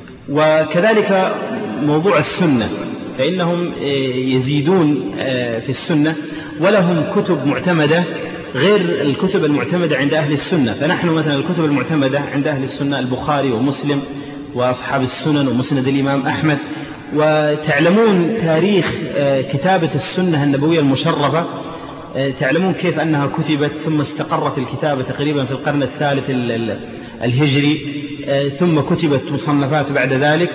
وكذلك موضوع السنة، فإنهم يزيدون في السنة، ولهم كتب معتمدة غير الكتب المعتمدة عند أهل السنة. فنحن مثلا الكتب المعتمدة عند أهل السنة البخاري ومسلم وأصحاب السنن ومسند الإمام أحمد. وتعلمون تاريخ كتابة السنة النبوية المشرفة، تعلمون كيف أنها كتبت ثم استقرت الكتابة تقريبا في القرن الثالث الهجري، ثم كتبت مصنفات بعد ذلك،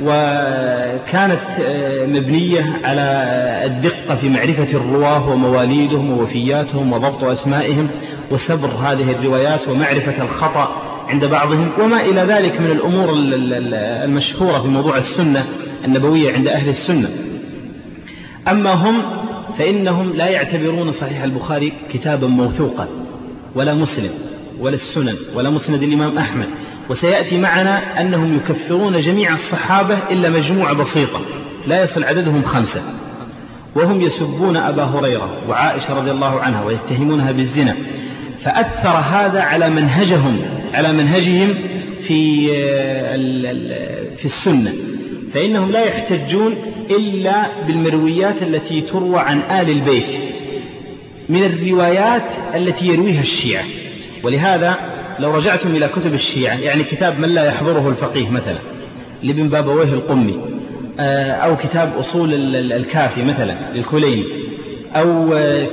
وكانت مبنية على الدقة في معرفة الرواه ومواليدهم ووفياتهم وضبط أسمائهم وسبر هذه الروايات ومعرفة الخطأ عند بعضهم، وما إلى ذلك من الأمور المشهورة في موضوع السنة النبوية عند أهل السنة. أما هم فإنهم لا يعتبرون صحيح البخاري كتابا موثوقا، ولا مسلم، ولا السنن، ولا مسند الإمام أحمد. وسيأتي معنا أنهم يكفرون جميع الصحابة إلا مجموعة بسيطة لا يصل عددهم 5، وهم يسبون أبا هريرة وعائشة رضي الله عنها ويتهمونها بالزنا. فأثر هذا على منهجهم في السنة، فإنهم لا يحتجون إلا بالمرويات التي تروى عن آل البيت من الروايات التي يرويها الشيعة. ولهذا لو رجعتم إلى كتب الشيعة، يعني كتاب من لا يحضره الفقيه مثلا لابن بابويه القمي، أو كتاب أصول الكافي مثلا للكليني، أو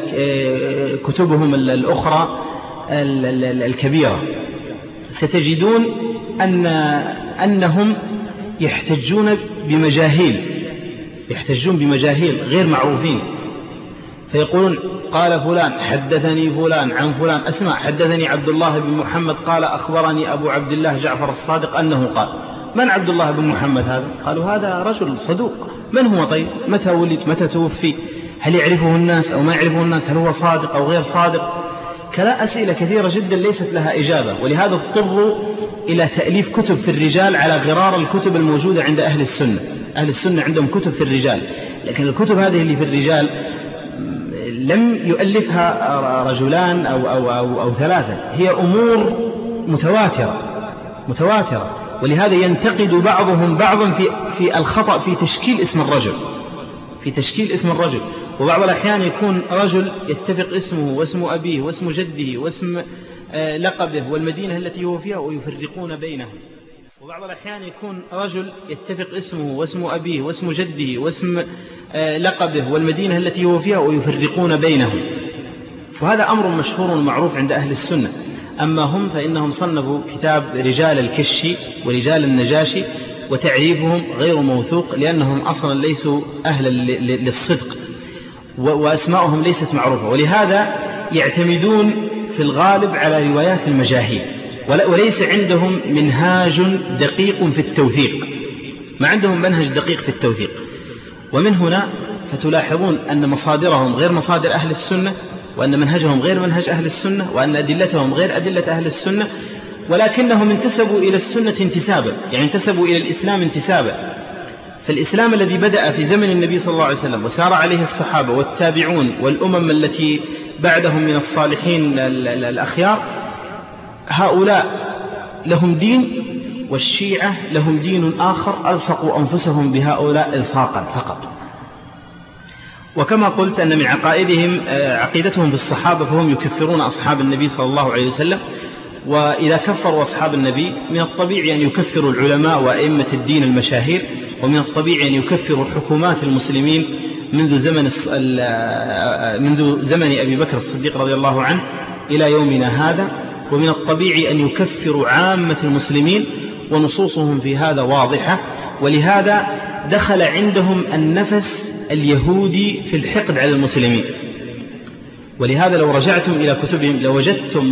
كتبهم الأخرى الكبيرة، ستجدون أنهم يحتجون بمجاهيل غير معروفين. فيقولون: قال فلان حدثني فلان عن فلان، أسمع، حدثني عبد الله بن محمد قال أخبرني أبو عبد الله جعفر الصادق أنه قال. من عبد الله بن محمد هذا؟ قالوا: هذا رجل صدوق. من هو طيب؟ متى ولد؟ متى توفي؟ هل يعرفه الناس أو ما يعرفه الناس؟ هل هو صادق أو غير صادق؟ كلا أسئلة كثيرة جدا ليست لها إجابة. ولهذا اضطروا إلى تأليف كتب في الرجال على غرار الكتب الموجودة عند أهل السنة. أهل السنة عندهم كتب في الرجال، لكن الكتب هذه اللي في الرجال لم يؤلفها رجلان أو ثلاثة، هي أمور متواترة. ولهذا ينتقد بعضهم بعضا في الخطأ في تشكيل اسم الرجل. وبعض الأحيان يكون رجل يتفق اسمه واسم أبيه واسم جده واسم لقبه والمدينة التي هو فيها ويفرقون بينهم. وبعض الأحيان يكون رجل يتفق اسمه واسم أبيه واسم جده واسم لقبه والمدينة التي هو فيها ويفرقون بينهم. وهذا أمر مشهور معروف عند أهل السنة. أما هم فإنهم صنفوا كتاب رجال الكشي ورجال النجاشي، وتعريفهم غير موثوق لأنهم أصلا ليسوا أهلا للصدق، وأسماؤهم ليست معروفة. ولهذا يعتمدون في الغالب على روايات المجاهيل، وليس عندهم منهاج دقيق في التوثيق، ما عندهم منهج دقيق في التوثيق. ومن هنا فتلاحظون أن مصادرهم غير مصادر أهل السنة، وأن منهجهم غير منهج أهل السنة، وأن أدلتهم غير أدلة أهل السنة، ولكنهم انتسبوا إلى السنة انتسابا، يعني انتسبوا إلى الإسلام انتسابا. فالإسلام الذي بدأ في زمن النبي صلى الله عليه وسلم وسار عليه الصحابة والتابعون والأمم التي بعدهم من الصالحين الأخيار، هؤلاء لهم دين، والشيعة لهم دين آخر ألصقوا أنفسهم بهؤلاء إلصاقا فقط. وكما قلت أن من عقائدهم عقيدتهم في الصحابة، فهم يكفرون أصحاب النبي صلى الله عليه وسلم، وإذا كفروا أصحاب النبي من الطبيعي أن يكفروا العلماء وأئمة الدين المشاهير، ومن الطبيعي أن يكفروا حكومات المسلمين منذ زمن أبي بكر الصديق رضي الله عنه إلى يومنا هذا، ومن الطبيعي أن يكفروا عامة المسلمين، ونصوصهم في هذا واضحة. ولهذا دخل عندهم النفس اليهودي في الحقد على المسلمين. ولهذا لو رجعتم إلى كتبهم لوجدتم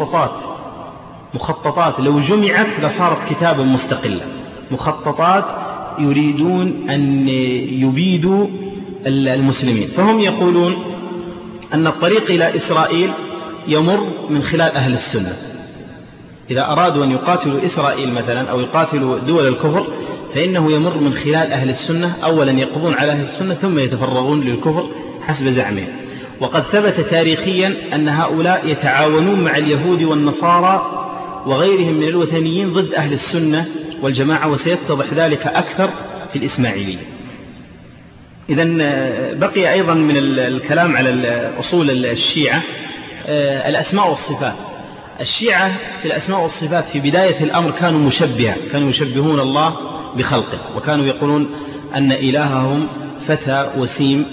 مخططات لو جمعت لصارت كتابا مستقلا، مخططات يريدون أن يبيدوا المسلمين. فهم يقولون أن الطريق إلى إسرائيل يمر من خلال أهل السنة. إذا أرادوا أن يقاتلوا إسرائيل مثلا أو يقاتلوا دول الكفر فإنه يمر من خلال أهل السنة، أولا يقضون على أهل السنة ثم يتفرغون للكفر حسب زعمهم. وقد ثبت تاريخيا أن هؤلاء يتعاونون مع اليهود والنصارى وغيرهم من الوثنيين ضد أهل السنة والجماعة، وسيتضح ذلك أكثر في الإسماعيلية. إذن بقي أيضا من الكلام على أصول الشيعة الأسماء والصفات. الشيعة في الأسماء والصفات في بداية الأمر كانوا مشبهة، كانوا يشبهون الله بخلقه، وكانوا يقولون أن إلههم فتى وسيم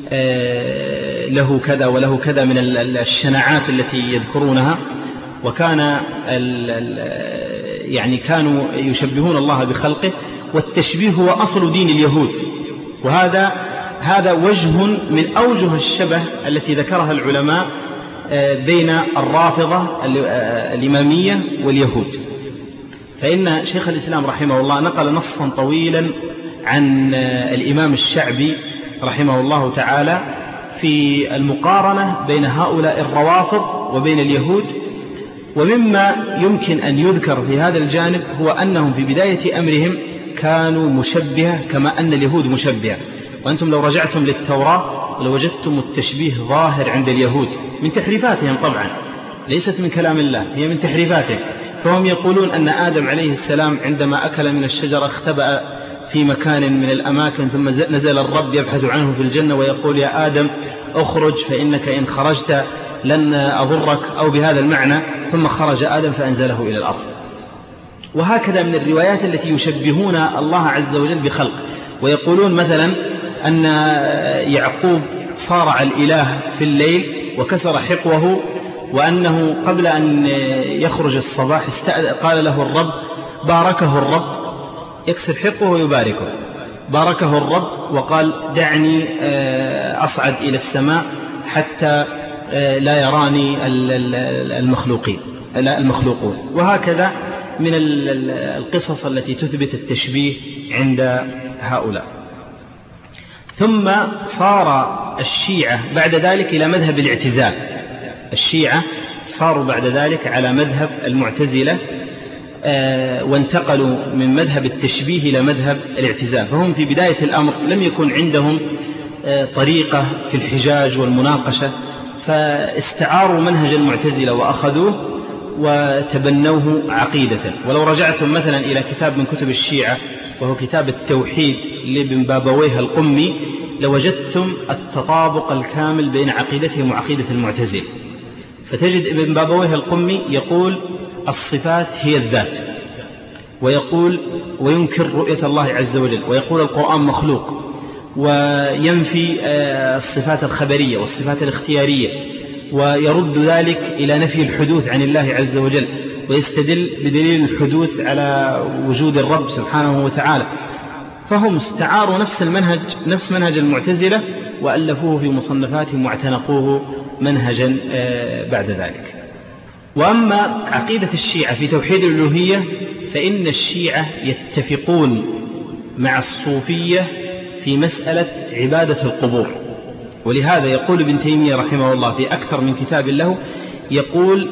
له كذا وله كذا من الشناعات التي يذكرونها، وكان يعني كانوا يشبهون الله بخلقه، والتشبيه هو أصل دين اليهود. وهذا وجه من أوجه الشبه التي ذكرها العلماء بين الرافضة الإمامية واليهود. فإن شيخ الإسلام رحمه الله نقل نصا طويلا عن الإمام الشعبي رحمه الله تعالى في المقارنة بين هؤلاء الروافض وبين اليهود. ومما يمكن أن يذكر في هذا الجانب هو أنهم في بداية أمرهم كانوا مشبهة كما أن اليهود مشبهة. وأنتم لو رجعتم للتوراة لوجدتم التشبيه ظاهر عند اليهود من تحريفاتهم، طبعا ليست من كلام الله، هي من تحريفاتهم. فهم يقولون أن آدم عليه السلام عندما أكل من الشجرة اختبأ في مكان من الأماكن، ثم نزل الرب يبحث عنه في الجنة ويقول يا آدم أخرج فإنك إن خرجت لن أضرك، أو بهذا المعنى، ثم خرج آدم فأنزله إلى الأرض. وهكذا من الروايات التي يشبهون الله عز وجل بخلق، ويقولون مثلا أن يعقوب صارع الإله في الليل وكسر حقوه، وأنه قبل أن يخرج الصباح قال له الرب باركه الرب، يكسر حقه ويباركه، باركه الرب وقال دعني أصعد إلى السماء حتى لا يراني المخلوقون. وهكذا من القصص التي تثبت التشبيه عند هؤلاء. ثم صار الشيعة بعد ذلك إلى مذهب الاعتزال. الشيعة صاروا بعد ذلك على مذهب المعتزلة، وانتقلوا من مذهب التشبيه إلى مذهب الاعتزال. فهم في بداية الأمر لم يكن عندهم طريقة في الحجاج والمناقشة، فاستعاروا منهج المعتزلة وأخذوه وتبنوه عقيدة. ولو رجعتم مثلا إلى كتاب من كتب الشيعة وهو كتاب التوحيد لابن بابويه القمي لوجدتم التطابق الكامل بين عقيدتهم وعقيدة المعتزلة. فتجد ابن بابويه القمي يقول الصفات هي الذات، ويقول وينكر رؤية الله عز وجل، ويقول القرآن مخلوق، وينفي الصفات الخبرية والصفات الاختيارية، ويرد ذلك إلى نفي الحدوث عن الله عز وجل، ويستدل بدليل الحدوث على وجود الرب سبحانه وتعالى. فهم استعاروا نفس منهج المعتزلة وألفوه في مصنفاتهم واعتنقوه منهجا بعد ذلك. وأما عقيدة الشيعة في توحيد الألوهية فإن الشيعة يتفقون مع الصوفية في مسألة عبادة القبور. ولهذا يقول ابن تيمية رحمه الله في أكثر من كتاب له، يقول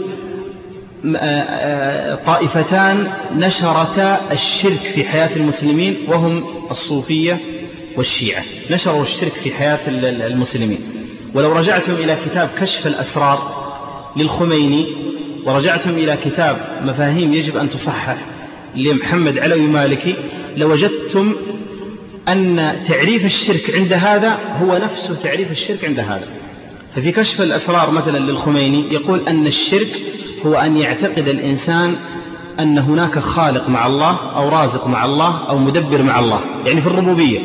طائفتان نشرتا الشرك في حياة المسلمين وهم الصوفية والشيعة، نشروا الشرك في حياة المسلمين. ولو رجعتم إلى كتاب كشف الأسرار للخميني، ورجعتم إلى كتاب مفاهيم يجب أن تصحح لمحمد علوي مالكي، لوجدتم أن تعريف الشرك عند هذا هو نفسه تعريف الشرك عند هذا. ففي كشف الأسرار مثلا للخميني يقول أن الشرك هو أن يعتقد الإنسان أن هناك خالق مع الله أو رازق مع الله أو مدبر مع الله، يعني في الربوبية.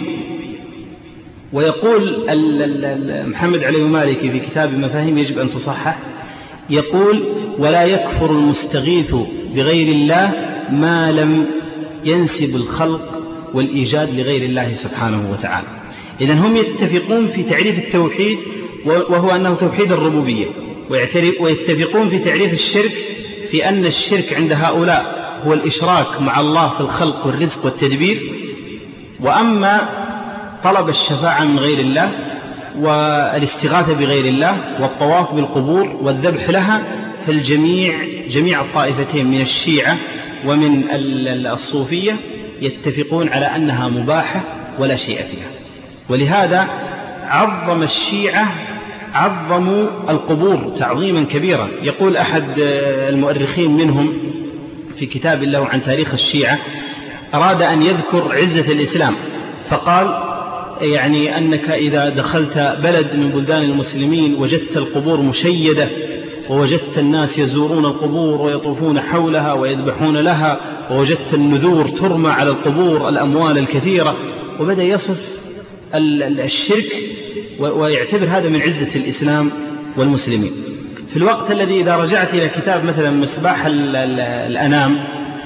ويقول محمد علي مالكي في كتاب مفاهيم يجب أن تصحح، يقول: ولا يكفر المستغيث بغير الله ما لم ينسب الخلق والإيجاد لغير الله سبحانه وتعالى. إذن هم يتفقون في تعريف التوحيد، وهو أنه توحيد الربوبية، ويتفقون في تعريف الشرك في أن الشرك عند هؤلاء هو الإشراك مع الله في الخلق والرزق والتدبير. وأما طلب الشفاعة من غير الله والاستغاثة بغير الله والطواف بالقبور والذبح لها، جميع الطائفتين من الشيعة ومن الصوفية يتفقون على أنها مباحة ولا شيء فيها. ولهذا عظم الشيعة عظموا القبور تعظيما كبيرا. يقول أحد المؤرخين منهم في كتاب له عن تاريخ الشيعة، أراد أن يذكر عزة الإسلام فقال: يعني أنك إذا دخلت بلد من بلدان المسلمين وجدت القبور مشيدة، ووجدت الناس يزورون القبور ويطوفون حولها ويذبحون لها، ووجدت النذور ترمى على القبور الأموال الكثيرة، وبدأ يصف الشرك ويعتبر هذا من عزة الإسلام والمسلمين. في الوقت الذي إذا رجعت إلى كتاب مثلا مصباح الأنام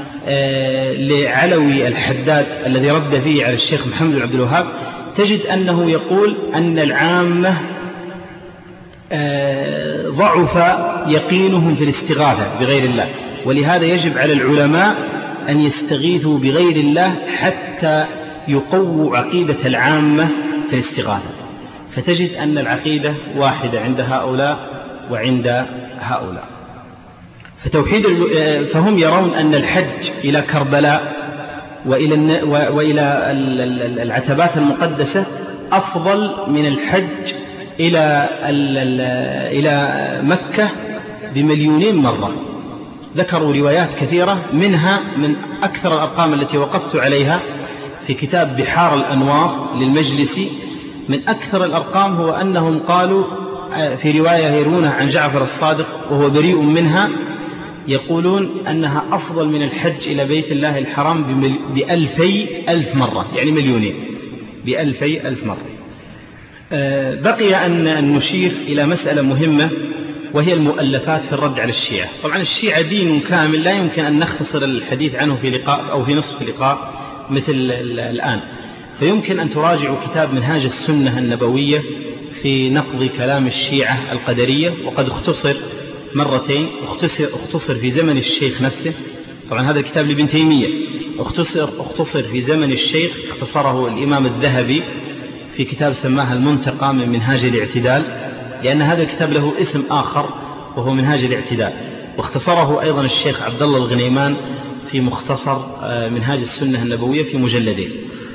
لعلوي الحداد الذي رد فيه على الشيخ محمد بن عبد الوهاب، تجد أنه يقول أن العامة ضعف يقينهم في الاستغاثة بغير الله، ولهذا يجب على العلماء أن يستغيثوا بغير الله حتى يقووا عقيدة العامة في الاستغاثة. فتجد أن العقيدة واحدة عند هؤلاء وعند هؤلاء. فهم يرون أن الحج إلى كربلاء وإلى العتبات المقدسة أفضل من الحج إلى مكة ب2,000,000 مرة. ذكروا روايات كثيرة، منها من أكثر الأرقام التي وقفت عليها في كتاب بحار الأنوار للمجلسي، من أكثر الأرقام هو أنهم قالوا في رواية يروونها عن جعفر الصادق وهو بريء منها، يقولون أنها أفضل من الحج إلى بيت الله الحرام ب2,000,000 مرة، يعني 2,000,000 ب2,000,000 مرة. بقي أن نشير إلى مسألة مهمة، وهي المؤلفات في الرد على الشيعة. طبعا الشيعة دين كامل لا يمكن أن نختصر الحديث عنه في لقاء أو في نصف لقاء مثل الآن، فيمكن أن تراجعوا كتاب منهاج السنة النبوية في نقض كلام الشيعة القدرية، وقد اختصر مرتين، اختصر في زمن الشيخ نفسه. طبعا هذا الكتاب لابن تيمية، اختصر في زمن الشيخ، اختصره الإمام الذهبي في كتاب سماه المنتقى من منهاج الاعتدال، لأن هذا الكتاب له اسم آخر وهو منهاج الاعتدال. واختصره أيضا الشيخ عبد الله الغنيمان في مختصر منهاج السنة النبوية في مجلدين.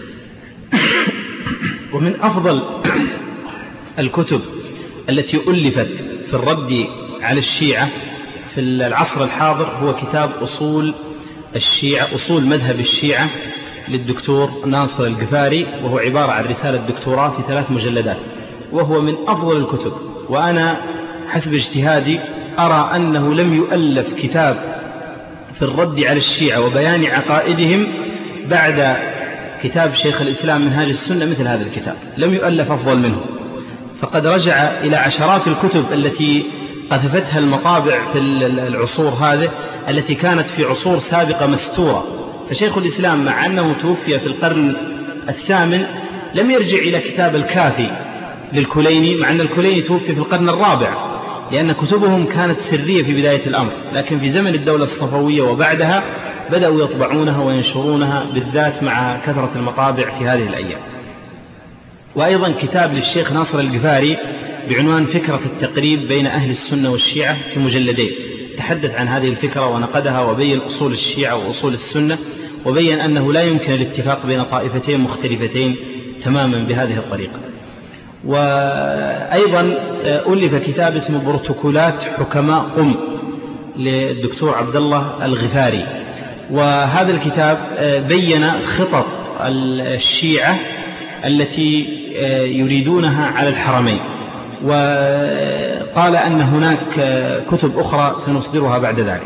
ومن أفضل الكتب التي ألفت في الرد على الشيعة في العصر الحاضر هو كتاب أصول الشيعة، أصول مذهب الشيعة للدكتور ناصر القفاري، وهو عبارة عن رسالة دكتوراه في 3 مجلدات، وهو من أفضل الكتب. وأنا حسب اجتهادي أرى أنه لم يؤلف كتاب في الرد على الشيعة وبيان عقائدهم بعد كتاب شيخ الإسلام منهاج السنة مثل هذا الكتاب، لم يؤلف أفضل منه. فقد رجع إلى عشرات الكتب التي قذفتها المطابع في العصور هذه التي كانت في عصور سابقة مستورة. فشيخ الإسلام مع أنه توفي في القرن 8 لم يرجع إلى كتاب الكافي للكليني، مع أن الكليني توفي في القرن 4، لأن كتبهم كانت سرية في بداية الأمر، لكن في زمن الدولة الصفوية وبعدها بدأوا يطبعونها وينشرونها، بالذات مع كثرة المطابع في هذه الأيام. وأيضا كتاب للشيخ ناصر القفاري بعنوان فكرة التقريب بين أهل السنة والشيعة في مجلدين، تحدث عن هذه الفكرة ونقدها وبين أصول الشيعة وأصول السنة، وبين أنه لا يمكن الاتفاق بين طائفتين مختلفتين تماما بهذه الطريقة. وأيضا ألف كتاب اسمه بروتوكولات حكماء قم للدكتور عبد الله الغفاري، وهذا الكتاب بين خطط الشيعة التي يريدونها على الحرمين، وقال أن هناك كتب أخرى سنصدرها بعد ذلك.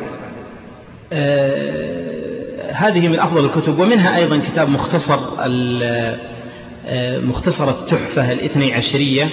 هذه من أفضل الكتب، ومنها أيضا كتاب مختصر التحفة الاثني عشرية،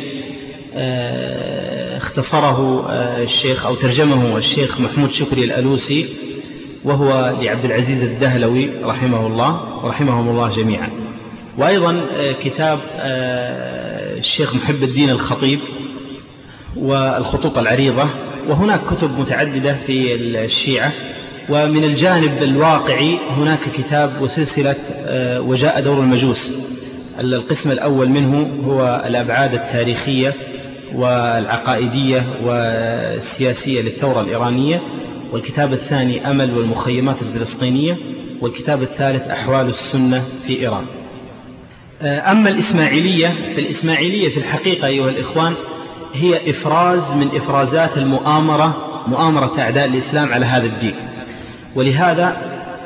اختصره الشيخ أو ترجمه الشيخ محمود شكري الألوسي، وهو لعبد العزيز الدهلوي رحمه الله ورحمهم الله جميعا. وأيضا كتاب الشيخ محب الدين الخطيب والخطوط العريضة. وهناك كتب متعددة في الشيعة. ومن الجانب الواقعي هناك كتاب وسلسلة وجاء دور المجوس. القسم الأول منه هو الأبعاد التاريخية والعقائدية والسياسية للثورة الإيرانية، والكتاب الثاني أمل والمخيمات الفلسطينية، والكتاب الثالث أحوال السنة في إيران. أما الإسماعيلية، فالإسماعيلية في الحقيقة أيها الإخوان هي إفراز من إفرازات مؤامرة أعداء الإسلام على هذا الدين. ولهذا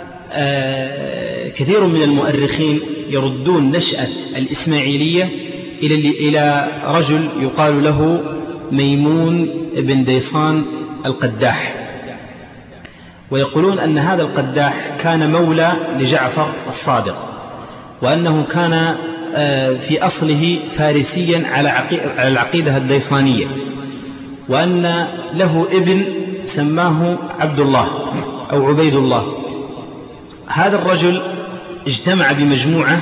كثير من المؤرخين يردون نشأة الإسماعيلية إلى رجل يقال له ميمون بن ديصان القداح، ويقولون أن هذا القداح كان مولى لجعفر الصادق، وأنه كان في أصله فارسيا على العقيدة الديصانية، وأن له ابن سماه عبد الله أو عبيد الله. هذا الرجل اجتمع بمجموعة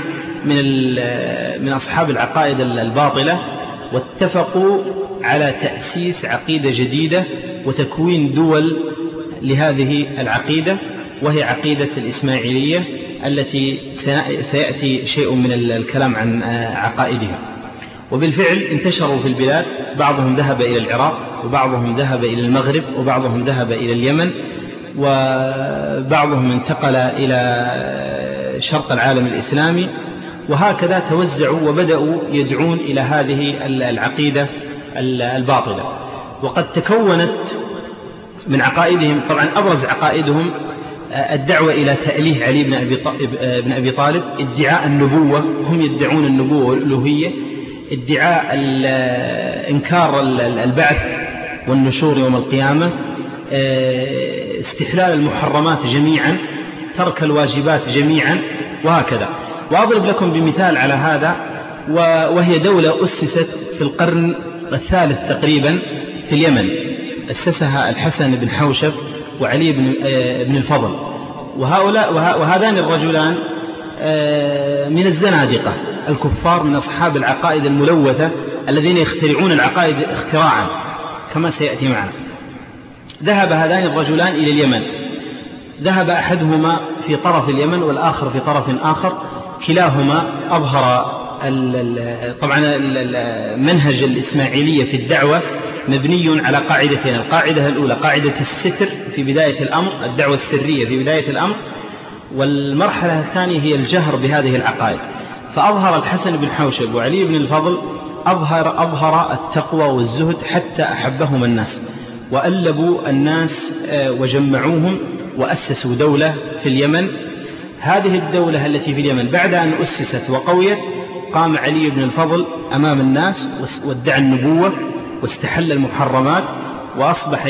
من أصحاب العقائد الباطلة، واتفقوا على تأسيس عقيدة جديدة وتكوين دول لهذه العقيدة، وهي عقيدة الإسماعيلية التي سيأتي شيء من الكلام عن عقائدها. وبالفعل انتشروا في البلاد، بعضهم ذهب إلى العراق، وبعضهم ذهب إلى المغرب، وبعضهم ذهب إلى اليمن، وبعضهم انتقل إلى شرق العالم الإسلامي، وهكذا توزعوا وبدأوا يدعون إلى هذه العقيدة الباطلة. وقد تكونت من عقائدهم، طبعا أبرز عقائدهم الدعوة إلى تأليه علي بن أبي طالب، ادعاء النبوة، هم يدعون النبوة والألوهية، ادعاء إنكار البعث والنشور يوم القيامة، استحلال المحرمات جميعا، ترك الواجبات جميعا، وهكذا. وأضرب لكم بمثال على هذا، وهي دولة أسست في القرن الثالث تقريبا في اليمن، أسسها الحسن بن حوشب وعلي بن الفضل، وهذان الرجلان من الزنادقة الكفار من أصحاب العقائد الملوثة الذين يخترعون العقائد اختراعا كما سيأتي معنا. ذهب هذان الرجلان إلى اليمن، ذهب أحدهما في طرف اليمن والآخر في طرف آخر، كلاهما أظهر طبعا منهج الإسماعيلية في الدعوة مبني على قاعدتين: القاعدة الأولى قاعدة الستر في بداية الأمر، الدعوة السرية في بداية الأمر، والمرحلة الثانية هي الجهر بهذه العقائد. فأظهر الحسن بن حوشب وعلي بن الفضل أظهر التقوى والزهد حتى أحبهم الناس، وألبوا الناس وجمعوهم وأسسوا دولة في اليمن. هذه الدولة التي في اليمن بعد أن أسست وقويت، قام علي بن الفضل أمام الناس وادعى النبوة واستحل المحرمات، وأصبح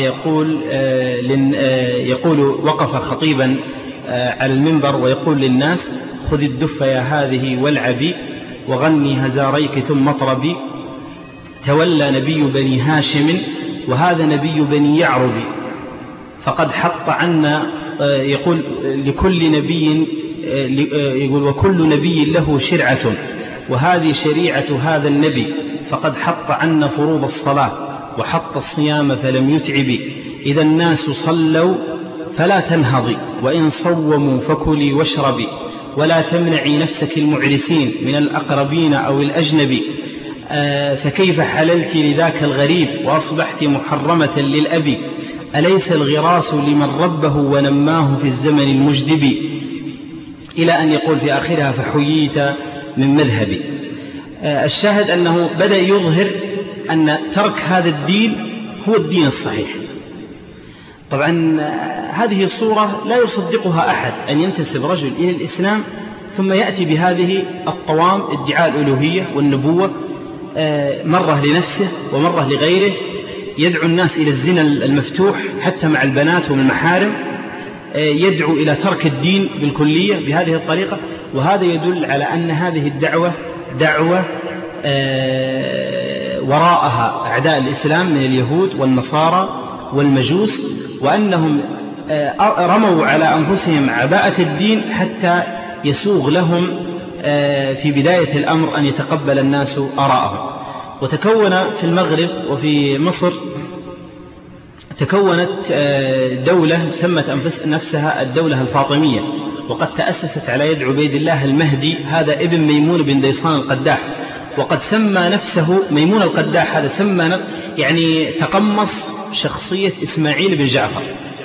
يقول وقف خطيبا على المنبر ويقول للناس: خذ الدف يا هذه والعبي، وغني هزاريك ثم اطربي، تولى نبي بني هاشم وهذا نبي بني يعرب، فقد حط عنا، يقول لكل نبي، يقول وكل نبي له شرعة وهذه شريعة هذا النبي، فقد حط عنا فروض الصلاة وحط الصيام فلم يتعب، إذا الناس صلوا فلا تنهضي، وإن صوموا فكلي واشربي، ولا تمنعي نفسك المعرسين من الأقربين أو الأجنبي، فكيف حللت لذاك الغريب وأصبحت محرمة للأبي، أليس الغراس لمن ربه ونماه في الزمن المجدب، إلى أن يقول في آخرها: فحييت من مذهبي. الشاهد أنه بدأ يظهر أن ترك هذا الدين هو الدين الصحيح. طبعا هذه الصورة لا يصدقها أحد، أن ينتسب رجل إلى الإسلام ثم يأتي بهذه الطوام، ادعاء الألوهية والنبوة، مرة لنفسه ومرة لغيره، يدعو الناس إلى الزنا المفتوح حتى مع البنات والمحارم، يدعو إلى ترك الدين بالكلية بهذه الطريقة. وهذا يدل على أن هذه الدعوة دعوة وراءها أعداء الإسلام من اليهود والنصارى والمجوس، وأنهم رموا على أنفسهم عباءة الدين حتى يسوغ لهم في بداية الأمر أن يتقبل الناس آراءهم. وتكون في المغرب وفي مصر تكونت دولة سمت نفسها الدولة الفاطمية، وقد تأسست على يد عبيد الله المهدي، هذا ابن ميمون بن ديصان القداح. وقد سمى نفسه ميمون القداح، هذا سمى يعني تقمص شخصية إسماعيل بن جعفر،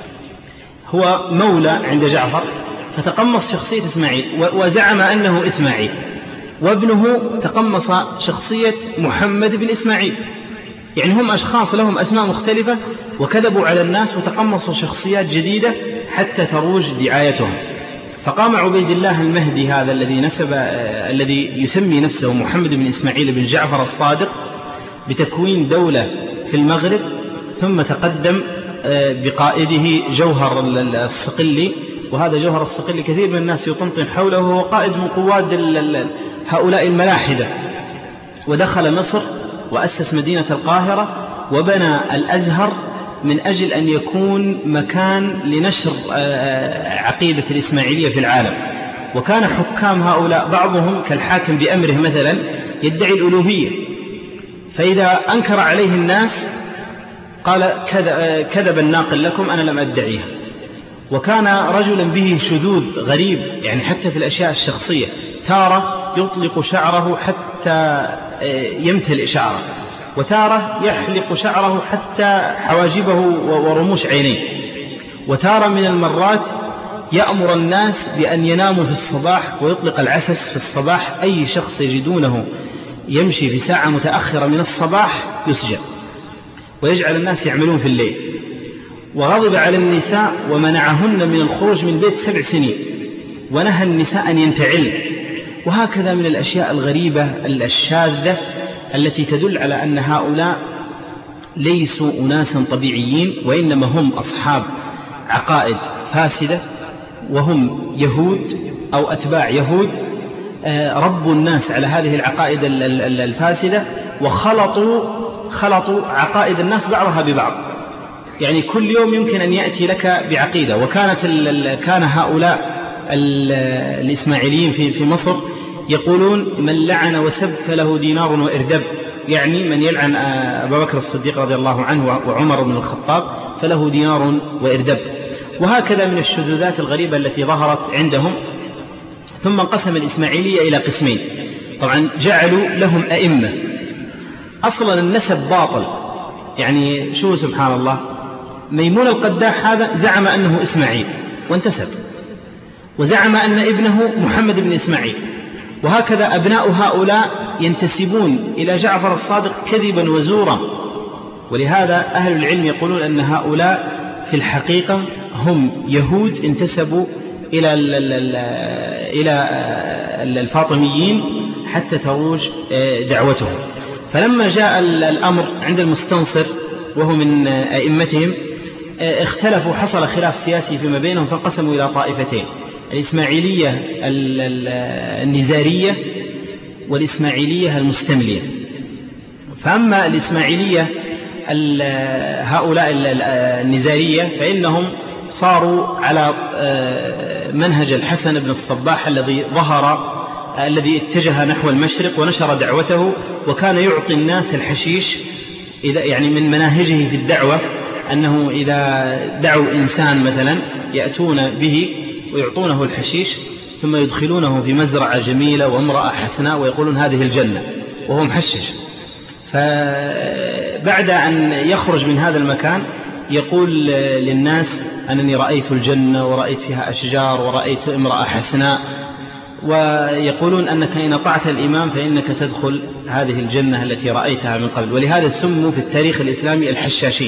هو مولى عند جعفر فتقمص شخصية إسماعيل وزعم أنه إسماعيل، وابنه تقمص شخصية محمد بن إسماعيل. يعني هم أشخاص لهم أسماء مختلفة وكذبوا على الناس وتقمصوا شخصيات جديدة حتى تروج دعايتهم. فقام عبيد الله المهدي هذا الذي يسمي نفسه محمد بن إسماعيل بن جعفر الصادق بتكوين دولة في المغرب، ثم تقدم بقائده جوهر الصقلي، وهذا جوهر الصقلي كثير من الناس يطنطن حوله، وهو قائد من قواد هؤلاء الملاحدة، ودخل مصر وأسس مدينة القاهرة وبنى الأزهر من أجل أن يكون مكان لنشر عقيدة الإسماعيلية في العالم. وكان حكام هؤلاء بعضهم كالحاكم بأمره مثلا يدعي الألوهية، فإذا أنكر عليه الناس قال كذب الناقل لكم أنا لم أدعيها. وكان رجلا به شذوذ غريب، يعني حتى في الأشياء الشخصية، تارة يطلق شعره حتى يمتلئ شعره، وتارة يحلق شعره حتى حواجبه ورموش عينيه، وتارة من المرات يأمر الناس بأن يناموا في الصباح ويطلق العسس في الصباح، أي شخص يجدونه يمشي في ساعة متأخرة من الصباح يسجن، ويجعل الناس يعملون في الليل. وغضب على النساء ومنعهن من الخروج من البيت 7 سنين، ونهى النساء أن ينتعلن. وهكذا من الأشياء الغريبة الشاذة التي تدل على أن هؤلاء ليسوا أناسا طبيعيين، وإنما هم أصحاب عقائد فاسدة، وهم يهود أو أتباع يهود ربوا الناس على هذه العقائد الفاسدة، وخلطوا عقائد الناس بعضها ببعض. يعني كل يوم يمكن أن يأتي لك بعقيدة. كان هؤلاء الإسماعيليين في مصر يقولون من لعن وسب فله دينار وإردب، يعني من يلعن أبا بكر الصديق رضي الله عنه وعمر بن الخطاب فله دينار وإردب. وهكذا من الشذوذات الغريبة التي ظهرت عندهم. ثم انقسم الإسماعيلية إلى قسمين، طبعا جعلوا لهم أئمة. أصلا النسب باطل، يعني شو سبحان الله، ميمون القداح هذا زعم أنه إسماعيل وانتسب، وزعم أن ابنه محمد بن إسماعيل، وهكذا أبناء هؤلاء ينتسبون إلى جعفر الصادق كذبا وزورا. ولهذا أهل العلم يقولون أن هؤلاء في الحقيقة هم يهود انتسبوا إلى الفاطميين حتى تروج دعوتهم. فلما جاء الأمر عند المستنصر وهو من أئمتهم اختلفوا، حصل خلاف سياسي فيما بينهم، فانقسموا إلى طائفتين: الإسماعيلية النزارية والإسماعيلية المستملية. فأما الإسماعيلية هؤلاء النزارية فإنهم صاروا على منهج الحسن بن الصباح الذي اتجه نحو المشرق ونشر دعوته، وكان يعطي الناس الحشيش يعني من مناهجه في الدعوة أنه إذا دعوا إنسان مثلا يأتون به ويعطونه الحشيش ثم يدخلونه في مزرعة جميلة وامرأة حسناء ويقولون هذه الجنة وهو محشش. فبعد أن يخرج من هذا المكان يقول للناس أنني رأيت الجنة ورأيت فيها أشجار ورأيت امرأة حسناء، ويقولون أنك إن أطعت الإمام فإنك تدخل هذه الجنة التي رأيتها من قبل. ولهذا سموا في التاريخ الإسلامي الحشاشين.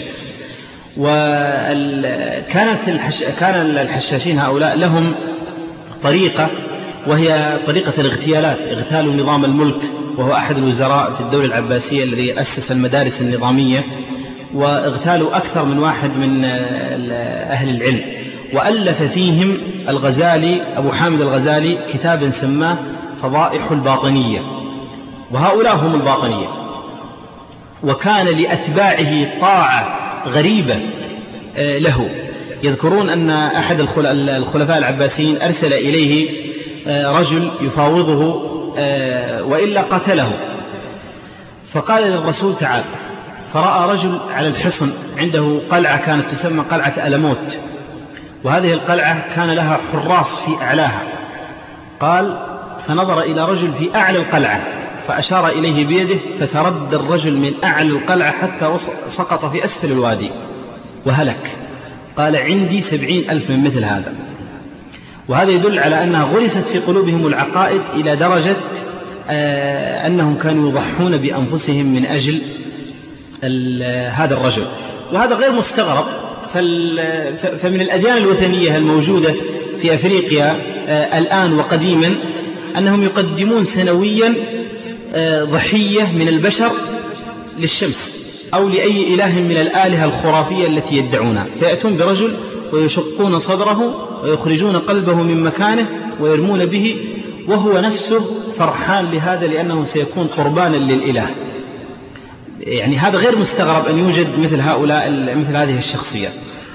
كان الحشاشين هؤلاء لهم طريقة، وهي طريقة الاغتيالات، اغتالوا نظام الملك وهو أحد الوزراء في الدولة العباسية الذي أسس المدارس النظامية، واغتالوا أكثر من واحد من أهل العلم، وألف فيهم الغزالي أبو حامد الغزالي كتابا سماه فضائح الباطنية، وهؤلاء هم الباطنية. وكان لأتباعه طاعة غريبة له. يذكرون أن أحد الخلفاء العباسيين أرسل إليه رجل يفاوضه وإلا قتله، فقال للرسول تعال، فرأى رجل على الحصن عنده قلعة كانت تسمى قلعة ألموت، وهذه القلعة كان لها حراس في أعلاها. قال فنظر إلى رجل في أعلى القلعة فأشار إليه بيده، فترد الرجل من أعلى القلعة حتى سقط في أسفل الوادي وهلك. قال عندي 70,000 من مثل هذا. وهذا يدل على أنها غرست في قلوبهم العقائد إلى درجة أنهم كانوا يضحون بأنفسهم من أجل هذا الرجل. وهذا غير مستغرب، فمن الأديان الوثنية الموجودة في أفريقيا الآن وقديما أنهم يقدمون سنويا ضحية من البشر للشمس أو لأي إله من الآلهة الخرافية التي يدعونها، فيأتون برجل ويشقون صدره ويخرجون قلبه من مكانه ويرمون به، وهو نفسه فرحان لهذا لأنه سيكون قربانا للإله. يعني هذا غير مستغرب أن يوجد مثل هذه الشخصيات.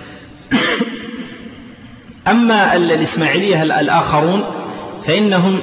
أما الإسماعيلية الآخرون فإنهم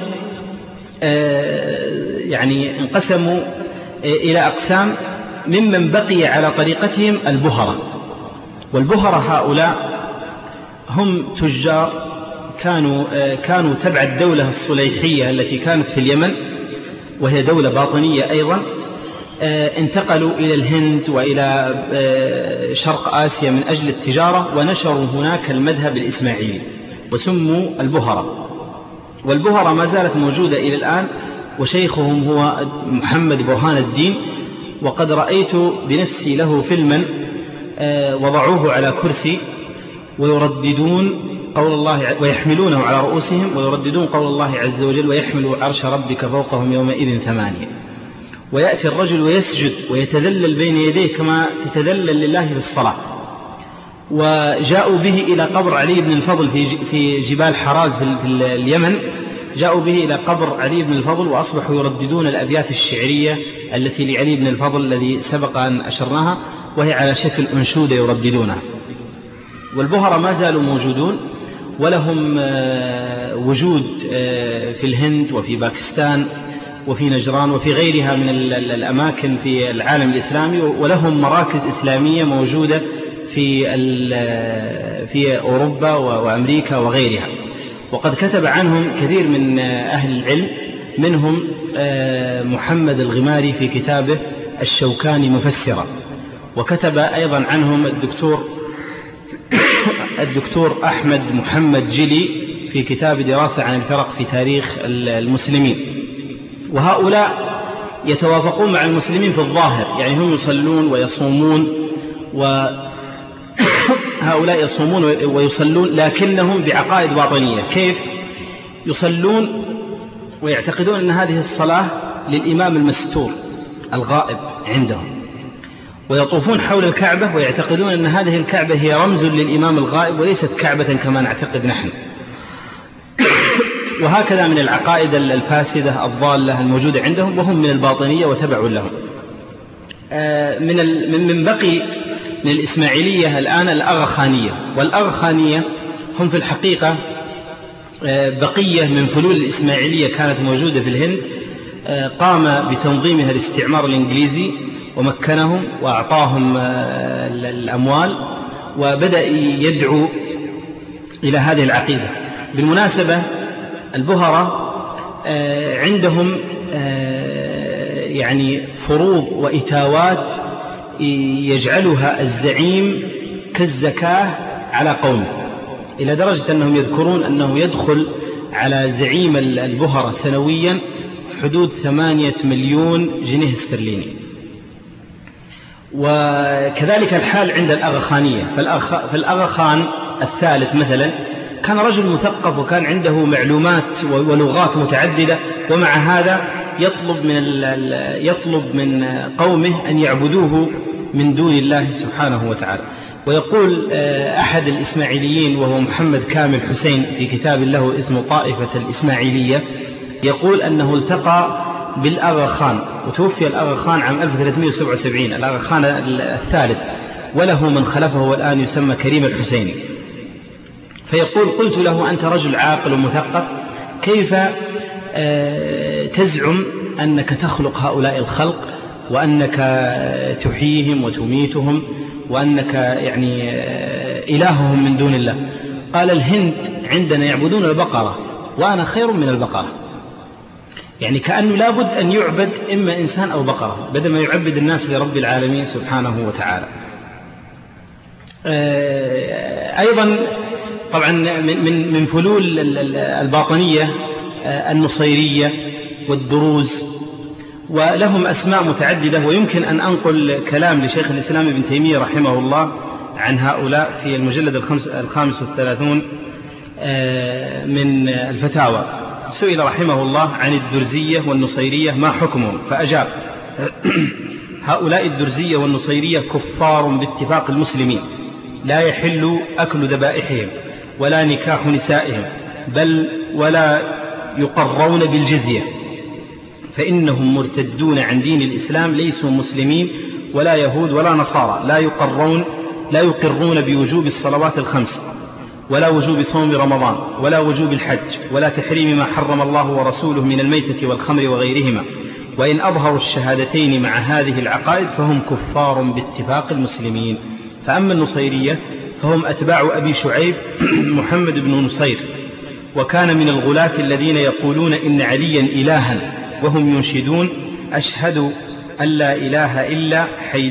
يعني انقسموا إلى أقسام، ممن بقي على طريقتهم البهرة. والبهرة هؤلاء هم تجار كانوا تبع الدولة الصليحية التي كانت في اليمن، وهي دولة باطنية أيضا. انتقلوا إلى الهند وإلى شرق آسيا من أجل التجارة، ونشروا هناك المذهب الإسماعيلي وسموا البهرة. والبهرة ما زالت موجودة إلى الآن، وشيخهم هو محمد برهان الدين. وقد رأيت بنفسي له فيلما وضعوه على كرسي ويرددون قول الله، ويحملونه على رؤوسهم ويرددون قول الله عز وجل ويحمل عرش ربك فوقهم يومئذ 8. ويأتي الرجل ويسجد ويتذلل بين يديه كما تتذلل لله في الصلاة. وجاءوا به إلى قبر علي بن الفضل في جبال حراز في اليمن، جاءوا به إلى قبر علي بن الفضل، وأصبحوا يرددون الأبيات الشعرية التي لعلي بن الفضل الذي سبق أن أشرناها، وهي على شكل أنشودة يرددونها. والبهرة ما زالوا موجودون، ولهم وجود في الهند وفي باكستان وفي نجران وفي غيرها من الأماكن في العالم الإسلامي، ولهم مراكز إسلامية موجودة في أوروبا وأمريكا وغيرها. وقد كتب عنهم كثير من أهل العلم، منهم محمد الغماري في كتابه الشوكاني مفسرا، وكتب أيضا عنهم الدكتور أحمد محمد جلي في كتاب دراسة عن الفرق في تاريخ المسلمين. وهؤلاء يتوافقون مع المسلمين في الظاهر، يعني هم يصلون ويصومون، وهؤلاء يصومون ويصلون لكنهم بعقائد باطنية. كيف يصلون؟ ويعتقدون أن هذه الصلاة للإمام المستور الغائب عندهم، ويطوفون حول الكعبة ويعتقدون أن هذه الكعبة هي رمز للإمام الغائب وليست كعبة كما نعتقد نحن. وهكذا من العقائد الفاسدة الضالة الموجودة عندهم، وهم من الباطنية وتبعوا لهم. من بقي من الإسماعيلية الآن الأغاخانية. والأغاخانية هم في الحقيقة بقية من فلول الإسماعيلية كانت موجودة في الهند، قام بتنظيمها الاستعمار الإنجليزي ومكنهم وأعطاهم الأموال، وبدأ يدعو إلى هذه العقيدة. بالمناسبة البهرة عندهم يعني فروض وإتاوات يجعلها الزعيم كالزكاة على قومه، إلى درجة أنهم يذكرون أنه يدخل على زعيم البهرة سنويا حدود 8 مليون جنيه استرليني. وكذلك الحال عند الأغاخانية. فالأغاخان الثالث مثلا كان رجل مثقف وكان عنده معلومات ولغات متعددة، ومع هذا يطلب من قومه أن يعبدوه من دون الله سبحانه وتعالى. ويقول أحد الإسماعيليين وهو محمد كامل حسين في كتاب له اسمه طائفة الإسماعيلية، يقول أنه التقى بالأغا خان، وتوفي الأغا خان عام 1377، الأغا خان الثالث، وله من خلفه والآن يسمى كريم الحسيني. فيقول: قلت له: أنت رجل عاقل ومثقف، كيف تزعم أنك تخلق هؤلاء الخلق وأنك تحييهم وتميتهم وأنك يعني إلههم من دون الله؟ قال: الهند عندنا يعبدون البقرة وأنا خير من البقرة. يعني كأنه لابد أن يعبد إما إنسان أو بقرة بدل ما يعبد الناس لرب العالمين سبحانه وتعالى. أيضا طبعا من فلول الباطنية النصيرية والدروز، ولهم أسماء متعددة، ويمكن أن أنقل كلام لشيخ الإسلام ابن تيمية رحمه الله عن هؤلاء في المجلد 35 من الفتاوى. سئل رحمه الله عن الدرزية والنصيرية ما حكمهم، فأجاب: هؤلاء الدرزية والنصيرية كفار باتفاق المسلمين، لا يحل أكل ذبائحهم ولا نكاح نسائهم، بل ولا يقرون بالجزية، فإنهم مرتدون عن دين الإسلام، ليسوا مسلمين ولا يهود ولا نصارى، لا يقرون بوجوب الصلوات الخمس، ولا وجوب صوم رمضان، ولا وجوب الحج، ولا تحريم ما حرم الله ورسوله من الميتة والخمر وغيرهما، وإن أظهروا الشهادتين مع هذه العقائد فهم كفار باتفاق المسلمين. فأما النصيرية فهم أتباع أبي شعيب محمد بن نصير، وكان من الغلاة الذين يقولون إن عليا إلها، وهم ينشدون: أشهد أن لا إله إلا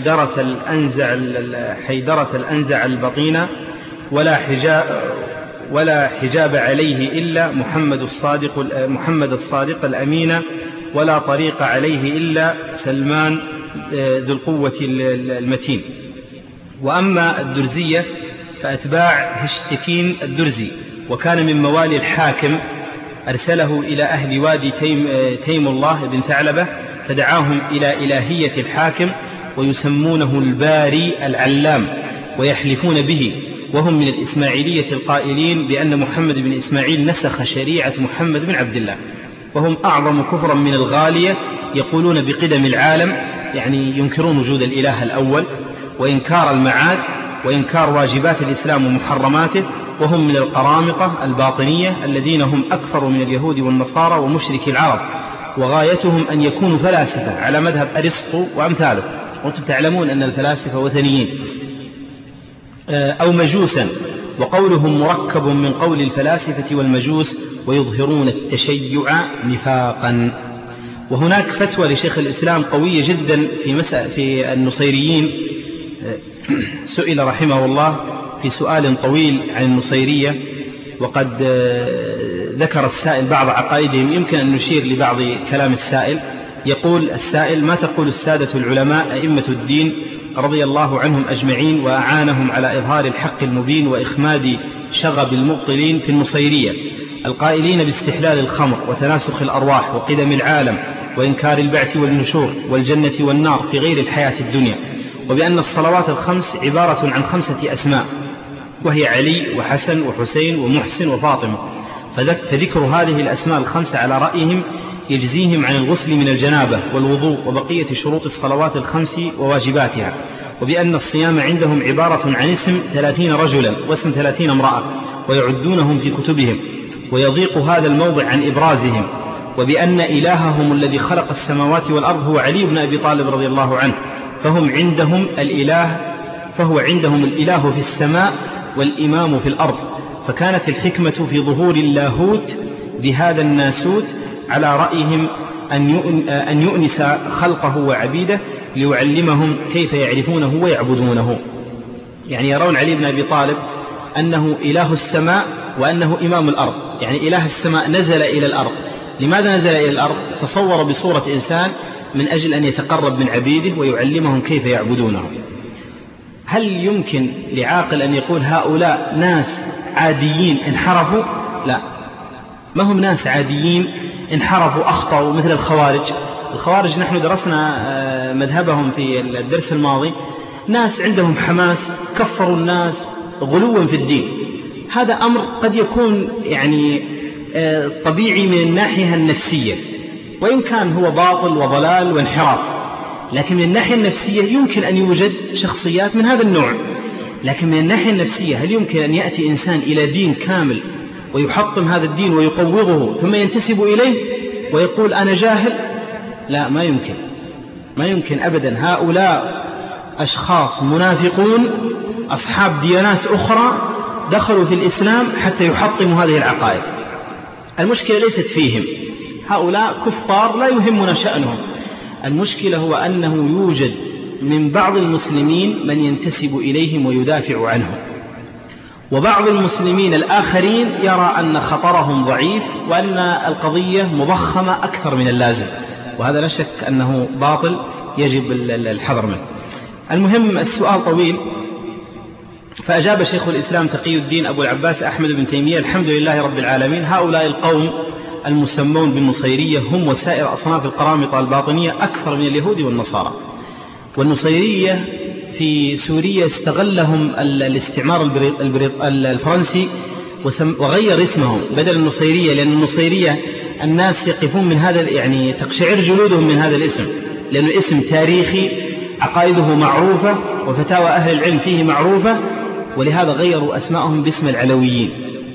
حيدرة الأنزع البطينة، ولا حجاب عليه إلا محمد الصادق الأمين، ولا طريق عليه إلا سلمان ذو القوة المتين. وأما الدرزية فأتباع هشتكين الدرزي، وكان من موالي الحاكم، أرسله إلى أهل وادي تيم الله بن ثعلبة، فدعاهم إلى إلهية الحاكم، ويسمونه الباري العلام، ويحلفون به، وهم من الإسماعيلية القائلين بأن محمد بن إسماعيل نسخ شريعة محمد بن عبد الله، وهم أعظم كفرا من الغالية، يقولون بقدم العالم، يعني ينكرون وجود الإله الأول، وإنكار المعاد، وإنكار واجبات الإسلام ومحرماته، وهم من القرامطة الباطنية الذين هم أكثر من اليهود والنصارى ومشرك العرب، وغايتهم أن يكونوا فلاسفة على مذهب أرسطو وأمثاله، وأنتم تعلمون أن الفلاسفة وثنيين، أو مجوسا، وقولهم مركب من قول الفلاسفة والمجوس، ويظهرون التشيع نفاقا. وهناك فتوى لشيخ الإسلام قوية جدا في النصيريين، سئل رحمه الله في سؤال طويل عن النصيرية، وقد ذكر السائل بعض عقائدهم، يمكن أن نشير لبعض كلام السائل. يقول السائل: ما تقول السادة العلماء أئمة الدين رضي الله عنهم أجمعين وأعانهم على إظهار الحق المبين وإخماد شغب المبطلين في النصيرية، القائلين باستحلال الخمر وتناسخ الأرواح وقدم العالم وإنكار البعث والنشور والجنة والنار في غير الحياة الدنيا، وبأن الصلوات الخمس عبارة عن 5 أسماء، وهي علي وحسن وحسين ومحسن وفاطمة، فذكر هذه الأسماء ال5 على رأيهم يجزيهم عن الغسل من الجنابة والوضوء وبقية شروط الصلوات ال5 وواجباتها، وبأن الصيام عندهم عبارة عن اسم 30 رجلا واسم 30 امرأة، ويعدونهم في كتبهم، ويضيق هذا الموضع عن إبرازهم، وبأن إلههم الذي خلق السماوات والأرض هو علي بن أبي طالب رضي الله عنه، فهو عندهم الإله في السماء والإمام في الأرض، فكانت الحكمة في ظهور اللاهوت بهذا الناسوت على رأيهم أن يؤنس خلقه وعبيده ليعلمهم كيف يعرفونه ويعبدونه. يعني يرون علي بن أبي طالب أنه إله السماء وأنه إمام الأرض، يعني إله السماء نزل إلى الأرض. لماذا نزل إلى الأرض؟ تصور بصورة إنسان من أجل أن يتقرب من عبيده ويعلمهم كيف يعبدونه. هل يمكن لعاقل أن يقول هؤلاء ناس عاديين انحرفوا؟ لا، ما هم ناس عاديين انحرفوا أخطأوا مثل الخوارج نحن درسنا مذهبهم في الدرس الماضي، ناس عندهم حماس كفروا الناس غلوا في الدين. هذا أمر قد يكون يعني طبيعي من الناحية النفسية، وإن كان هو باطل وضلال وانحراف، لكن من الناحية النفسية يمكن أن يوجد شخصيات من هذا النوع. لكن من الناحية النفسية هل يمكن أن يأتي إنسان إلى دين كامل ويحطم هذا الدين ويقوضه ثم ينتسب إليه ويقول أنا جاهل؟ لا، ما يمكن أبدا. هؤلاء أشخاص منافقون أصحاب ديانات أخرى دخلوا في الإسلام حتى يحطموا هذه العقائد. المشكلة ليست فيهم، هؤلاء كفار لا يهمنا شأنهم. المشكلة هو أنه يوجد من بعض المسلمين من ينتسب إليهم ويدافع عنهم، وبعض المسلمين الآخرين يرى أن خطرهم ضعيف وأن القضية مضخمة أكثر من اللازم، وهذا لا شك أنه باطل يجب الحذر منه. المهم السؤال طويل، فأجاب شيخ الإسلام تقي الدين أبو العباس أحمد بن تيمية: الحمد لله رب العالمين، هؤلاء القوم المسمون بالنصيرية هم وسائر أصناف القرامطة الباطنية أكثر من اليهود والنصارى. والنصيرية في سوريا استغلهم الاستعمار الفرنسي وغير اسمهم بدل النصيرية، لأن النصيرية الناس يقفون من هذا، يعني تقشعر جلودهم من هذا الاسم، لأنه اسم تاريخي، عقائده معروفة وفتاوى أهل العلم فيه معروفة، ولهذا غيروا أسماءهم باسم العلويين.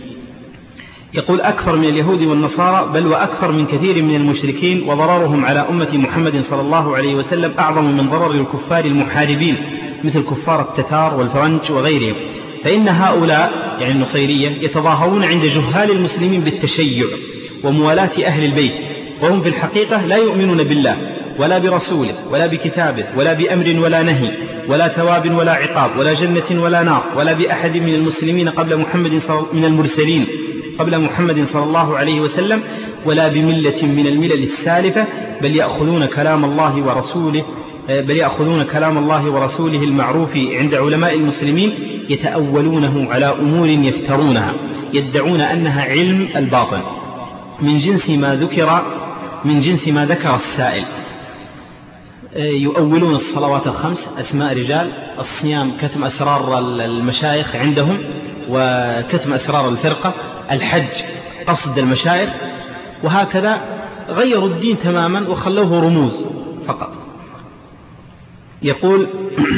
يقول: أكثر من اليهود والنصارى، بل وأكثر من كثير من المشركين، وضررهم على أمة محمد صلى الله عليه وسلم أعظم من ضرر الكفار المحاربين مثل كفار التتار والفرنج وغيرهم. فإن هؤلاء يعني النصيرية يتظاهرون عند جهال المسلمين بالتشيع وموالاة أهل البيت، وهم في الحقيقة لا يؤمنون بالله ولا برسوله ولا بكتابه ولا بأمر ولا نهي ولا ثواب ولا عقاب ولا جنة ولا نار ولا بأحد من المسلمين من المرسلين قبل محمد صلى الله عليه وسلم ولا بملة من الملل السالفة، بل يأخذون كلام الله ورسوله المعروف عند علماء المسلمين يتأولونه على أمور يفترونها، يدعون أنها علم الباطن من جنس ما ذكر السائل. يؤولون الصلوات الخمس أسماء رجال، الصيام كتم أسرار المشايخ عندهم وكتم أسرار الفرقة، الحج قصد المشايخ، وهكذا غيروا الدين تماما وخلوه رموز فقط. يقول: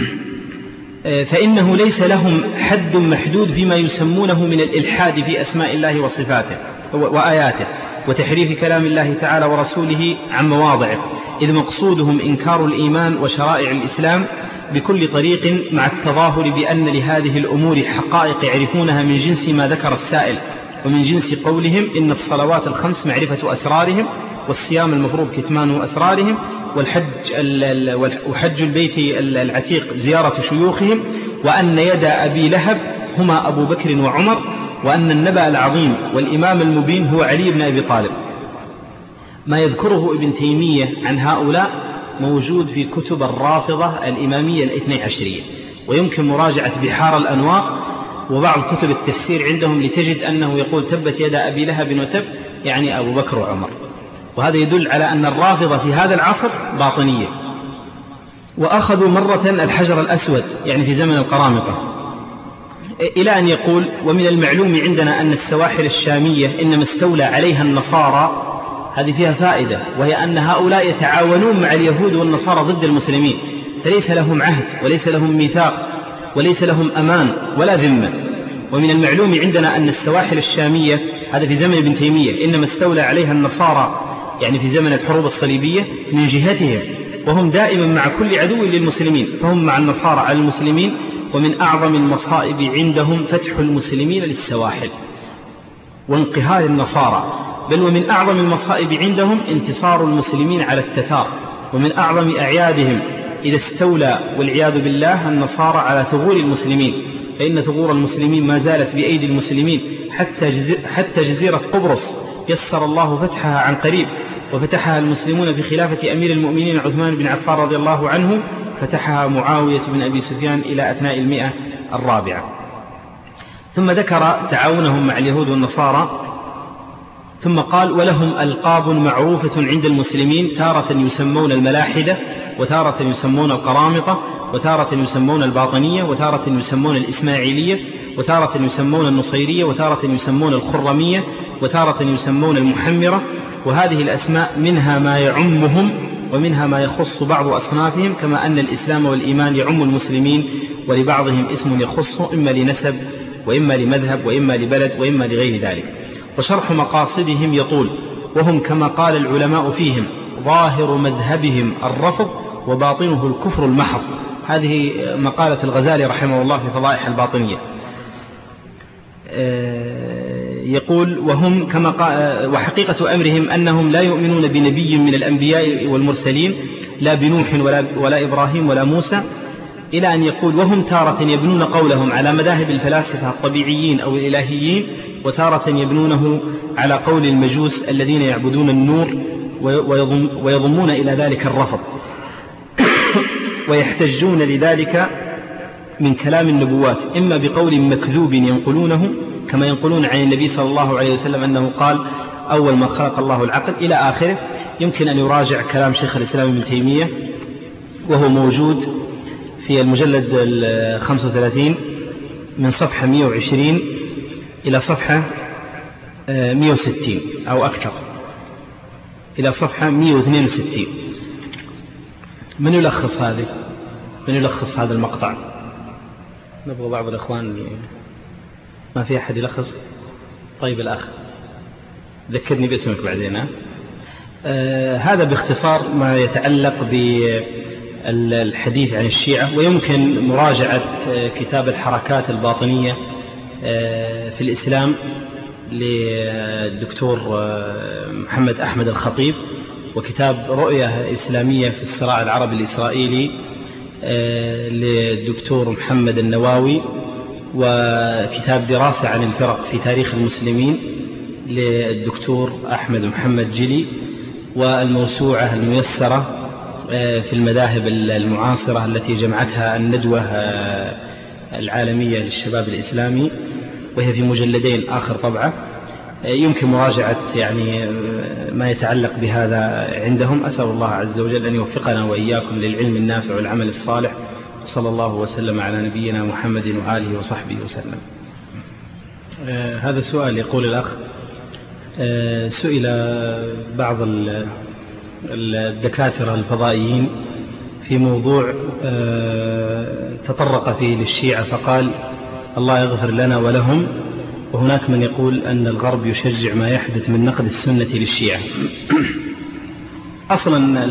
فإنه ليس لهم حد محدود فيما يسمونه من الإلحاد في أسماء الله وصفاته وآياته وتحريف كلام الله تعالى ورسوله عن مواضعه، إذ مقصودهم إنكار الإيمان وشرائع الإسلام بكل طريق، مع التظاهر بأن لهذه الأمور حقائق يعرفونها من جنس ما ذكر السائل، ومن جنس قولهم إن الصلوات الخمس معرفة أسرارهم، والصيام المفروض كتمان أسرارهم، وحج البيت العتيق زيارة شيوخهم، وأن يد أبي لهب هما أبو بكر وعمر، وأن النبأ العظيم والإمام المبين هو علي بن أبي طالب. ما يذكره ابن تيمية عن هؤلاء موجود في كتب الرافضة الإمامية الاثني عشرية، ويمكن مراجعة بحار الأنوار وبعض كتب التفسير عندهم لتجد أنه يقول تبت يد أبي لهب وتب، يعني أبو بكر وعمر. وهذا يدل على أن الرافضة في هذا العصر باطنية. وأخذوا مرة الحجر الأسود يعني في زمن القرامطة، إلى أن يقول: ومن المعلوم عندنا أن السواحل الشامية إنما استولى عليها النصارى. هذه فيها فائدة، وهي أن هؤلاء يتعاونون مع اليهود والنصارى ضد المسلمين، فليس لهم عهد وليس لهم ميثاق وليس لهم أمان ولا ذمة. ومن المعلوم عندنا أن السواحل الشامية، هذا في زمن ابن تيمية، إنما استولى عليها النصارى يعني في زمن الحروب الصليبية من جهتهم، وهم دائما مع كل عدو للمسلمين، فهم مع النصارى على المسلمين. ومن أعظم المصائب عندهم فتح المسلمين للسواحل وانقهار النصارى، بل ومن أعظم المصائب عندهم انتصار المسلمين على التتار. ومن أعظم أعيادهم إذا استولى والعياذ بالله النصارى على ثغور المسلمين، فإن ثغور المسلمين ما زالت بأيدي المسلمين حتى جزيرة قبرص يسر الله فتحها عن قريب، وفتحها المسلمون في خلافة أمير المؤمنين عثمان بن عفان رضي الله عنه، فتحها معاوية بن أبي سفيان إلى أثناء 104. ثم ذكر تعاونهم مع اليهود والنصارى ثم قال: ولهم ألقاب معروفة عند المسلمين، تارة يسمون الملاحدة، وتارة يسمون القرامطة، وتارة يسمون الباطنية، وتارة يسمون الإسماعيلية، وتارة يسمون النصيرية، وتارة يسمون الخرمية، وتارة يسمون المحمرة. وهذه الأسماء منها ما يعمهم ومنها ما يخص بعض أصنافهم، كما أن الإسلام والإيمان يعم المسلمين، ولبعضهم اسم يخص إما لنسب وإما لمذهب وإما لبلد وإما لغير ذلك. وشرح مقاصدهم يطول، وهم كما قال العلماء فيهم: ظاهر مذهبهم الرفض وباطنه الكفر المحض. هذه مقالة الغزالي رحمه الله في فضائح الباطنية. يقول: وهم كما وحقيقة أمرهم أنهم لا يؤمنون بنبي من الأنبياء والمرسلين، لا بنوح ولا إبراهيم ولا موسى، إلى أن يقول: وهم تارة يبنون قولهم على مذاهب الفلاسفة الطبيعيين أو الإلهيين، وتارة يبنونه على قول المجوس الذين يعبدون النور ويضمون إلى ذلك الرفض ويحتجون لذلك من كلام النبوات، إما بقول مكذوب ينقلونه كما ينقلون عن النبي صلى الله عليه وسلم أنه قال: أول ما خلق الله العقل، إلى آخره. يمكن أن يراجع كلام شيخ الإسلام ابن تيمية، وهو موجود في المجلد 35 من صفحة 120 إلى صفحة 160 أو أكثر، إلى صفحة 162. من يلخص هذه؟ من يلخص هذا المقطع؟ نبغى بعض الإخوان. ما في أحد يلخص؟ طيب الأخ ذكرني باسمك بعدين. هذا باختصار ما يتعلق بالحديث عن الشيعة. ويمكن مراجعة كتاب الحركات الباطنية في الإسلام للدكتور محمد أحمد الخطيب، وكتاب رؤية إسلامية في الصراع العربي الإسرائيلي للدكتور محمد النواوي، وكتاب دراسة عن الفرق في تاريخ المسلمين للدكتور أحمد محمد جلي، والموسوعة الميسرة في المذاهب المعاصرة التي جمعتها الندوة العالمية للشباب الإسلامي، وهي في مجلدين آخر طبعة. يمكن مراجعة يعني ما يتعلق بهذا عندهم. أسأل الله عز وجل أن يوفقنا وإياكم للعلم النافع والعمل الصالح، صلى الله وسلم على نبينا محمد وآله وصحبه وسلم. هذا سؤال. يقول الأخ: سئل بعض الدكاترة الفضائيين في موضوع تطرق فيه للشيعة، فقال: الله يغفر لنا ولهم، وهناك من يقول أن الغرب يشجع ما يحدث من نقد السنة للشيعة. أصلا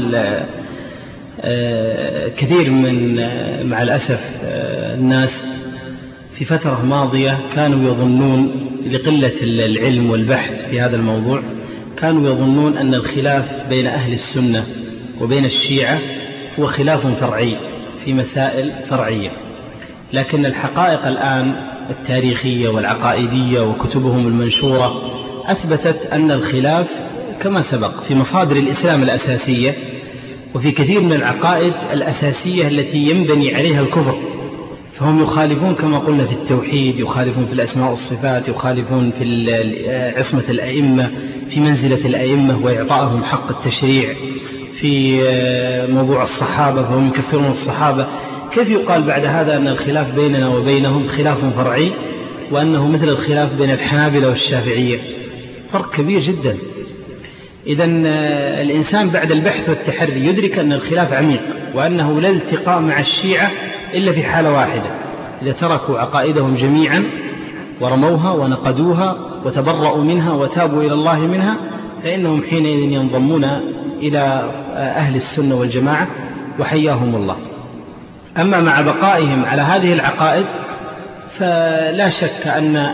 كثير من مع الأسف الناس في فترة ماضية كانوا يظنون لقلة العلم والبحث في هذا الموضوع، كانوا يظنون أن الخلاف بين أهل السنة وبين الشيعة هو خلاف فرعي في مسائل فرعية، لكن الحقائق الآن التاريخية والعقائدية وكتبهم المنشورة أثبتت أن الخلاف كما سبق في مصادر الإسلام الأساسية، وفي كثير من العقائد الأساسية التي ينبني عليها الكفر. فهم يخالفون كما قلنا في التوحيد، يخالفون في الأسماء والصفات، يخالفون في عصمة الأئمة، في منزلة الأئمة وإعطائهم حق التشريع، في موضوع الصحابة فهم يكفرون الصحابة. كيف يقال بعد هذا أن الخلاف بيننا وبينهم خلاف فرعي، وأنه مثل الخلاف بين الحنابلة والشافعية؟ فرق كبير جدا. إذن الإنسان بعد البحث والتحري يدرك أن الخلاف عميق، وأنه لا التقاء مع الشيعة إلا في حالة واحدة: إذا تركوا عقائدهم جميعا ورموها ونقدوها وتبرؤوا منها وتابوا إلى الله منها، فإنهم حينئذ ينضمون إلى أهل السنة والجماعة وحياهم الله. أما مع بقائهم على هذه العقائد فلا شك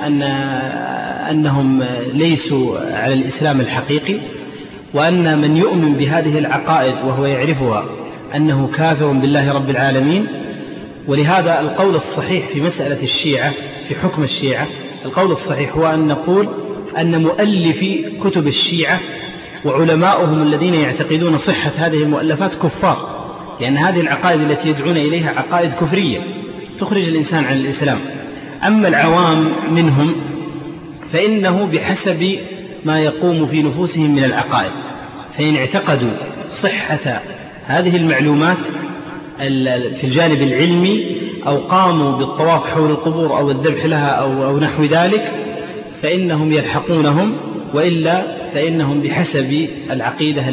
أنهم ليسوا على الإسلام الحقيقي، وأن من يؤمن بهذه العقائد وهو يعرفها أنه كافر بالله رب العالمين. ولهذا القول الصحيح في مسألة الشيعة، في حكم الشيعة، القول الصحيح هو أن نقول أن مؤلفي كتب الشيعة وعلماؤهم الذين يعتقدون صحة هذه المؤلفات كفار، لأن هذه العقائد التي يدعون إليها عقائد كفرية تخرج الإنسان عن الإسلام. أما العوام منهم فإنه بحسب ما يقوم في نفوسهم من العقائد. فإن اعتقدوا صحة هذه المعلومات في الجانب العلمي أو قاموا بالطواف حول القبور أو الذبح لها أو نحو ذلك فإنهم يلحقونهم، وإلا فإنهم بحسب العقيدة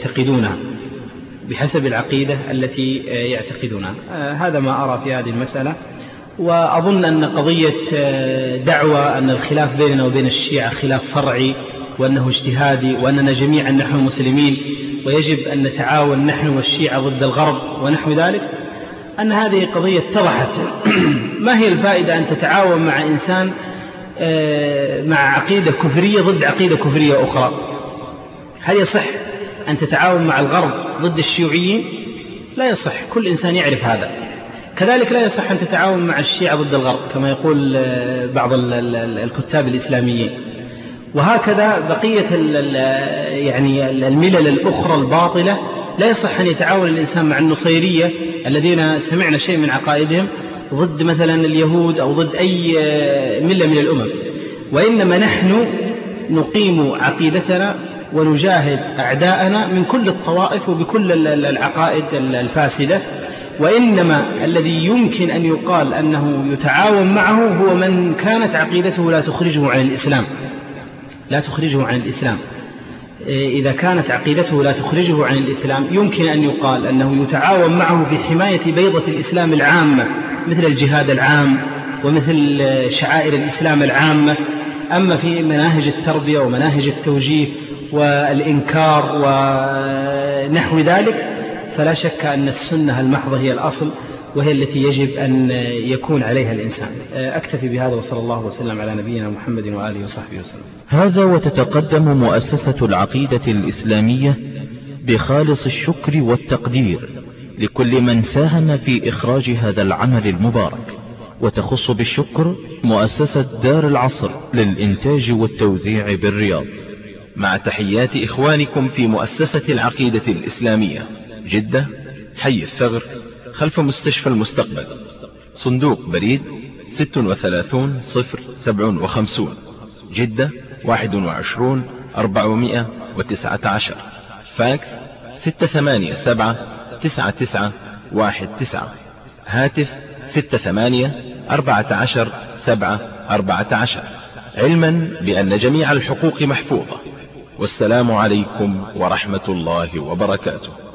التي يعتقدونها. هذا ما أرى في هذه المسألة. وأظن أن قضية دعوة أن الخلاف بيننا وبين الشيعة خلاف فرعي وأنه اجتهادي وأننا جميعا نحن مسلمين ويجب أن نتعاون نحن والشيعة ضد الغرب ونحو ذلك، أن هذه قضية اتضحت. ما هي الفائدة أن تتعاون مع إنسان مع عقيدة كفرية ضد عقيدة كفرية أخرى؟ هل يصح أن تتعاون مع الغرب ضد الشيوعيين؟ لا يصح، كل إنسان يعرف هذا. كذلك لا يصح أن تتعاون مع الشيعة ضد الغرب كما يقول بعض الكتاب الإسلاميين. وهكذا بقية يعني الملل الأخرى الباطلة لا يصح أن يتعاون الإنسان مع النصيرية الذين سمعنا شيء من عقائدهم ضد مثلا اليهود أو ضد أي ملة من الأمم. وإنما نحن نقيم عقيدتنا ونجاهد أعداءنا من كل الطوائف وبكل العقائد الفاسدة. وإنما الذي يمكن أن يقال أنه يتعاون معه هو من كانت عقيدته لا تخرجه عن الإسلام. إذا كانت عقيدته لا تخرجه عن الإسلام يمكن أن يقال أنه يتعاون معه في حماية بيضة الإسلام العامة مثل الجهاد العام ومثل شعائر الإسلام العامة. أما في مناهج التربية ومناهج التوجيه والإنكار ونحو ذلك فلا شك أن السنة المحضة هي الأصل وهي التي يجب أن يكون عليها الإنسان. أكتفي بهذا وصلى الله وسلم على نبينا محمد وآله وصحبه وسلم.
هذا وتتقدم مؤسسة العقيدة الإسلامية بخالص الشكر والتقدير لكل من ساهم في إخراج هذا العمل المبارك، وتخص بالشكر مؤسسة دار العصر للإنتاج والتوزيع بالرياض، مع تحيات إخوانكم في مؤسسة العقيدة الإسلامية جدة، حي الثغر، خلف مستشفى المستقبل، صندوق بريد 36057، جدة 21419، فاكس 6879919، هاتف 68141714. علما بأن جميع الحقوق محفوظة. والسلام عليكم ورحمة الله وبركاته.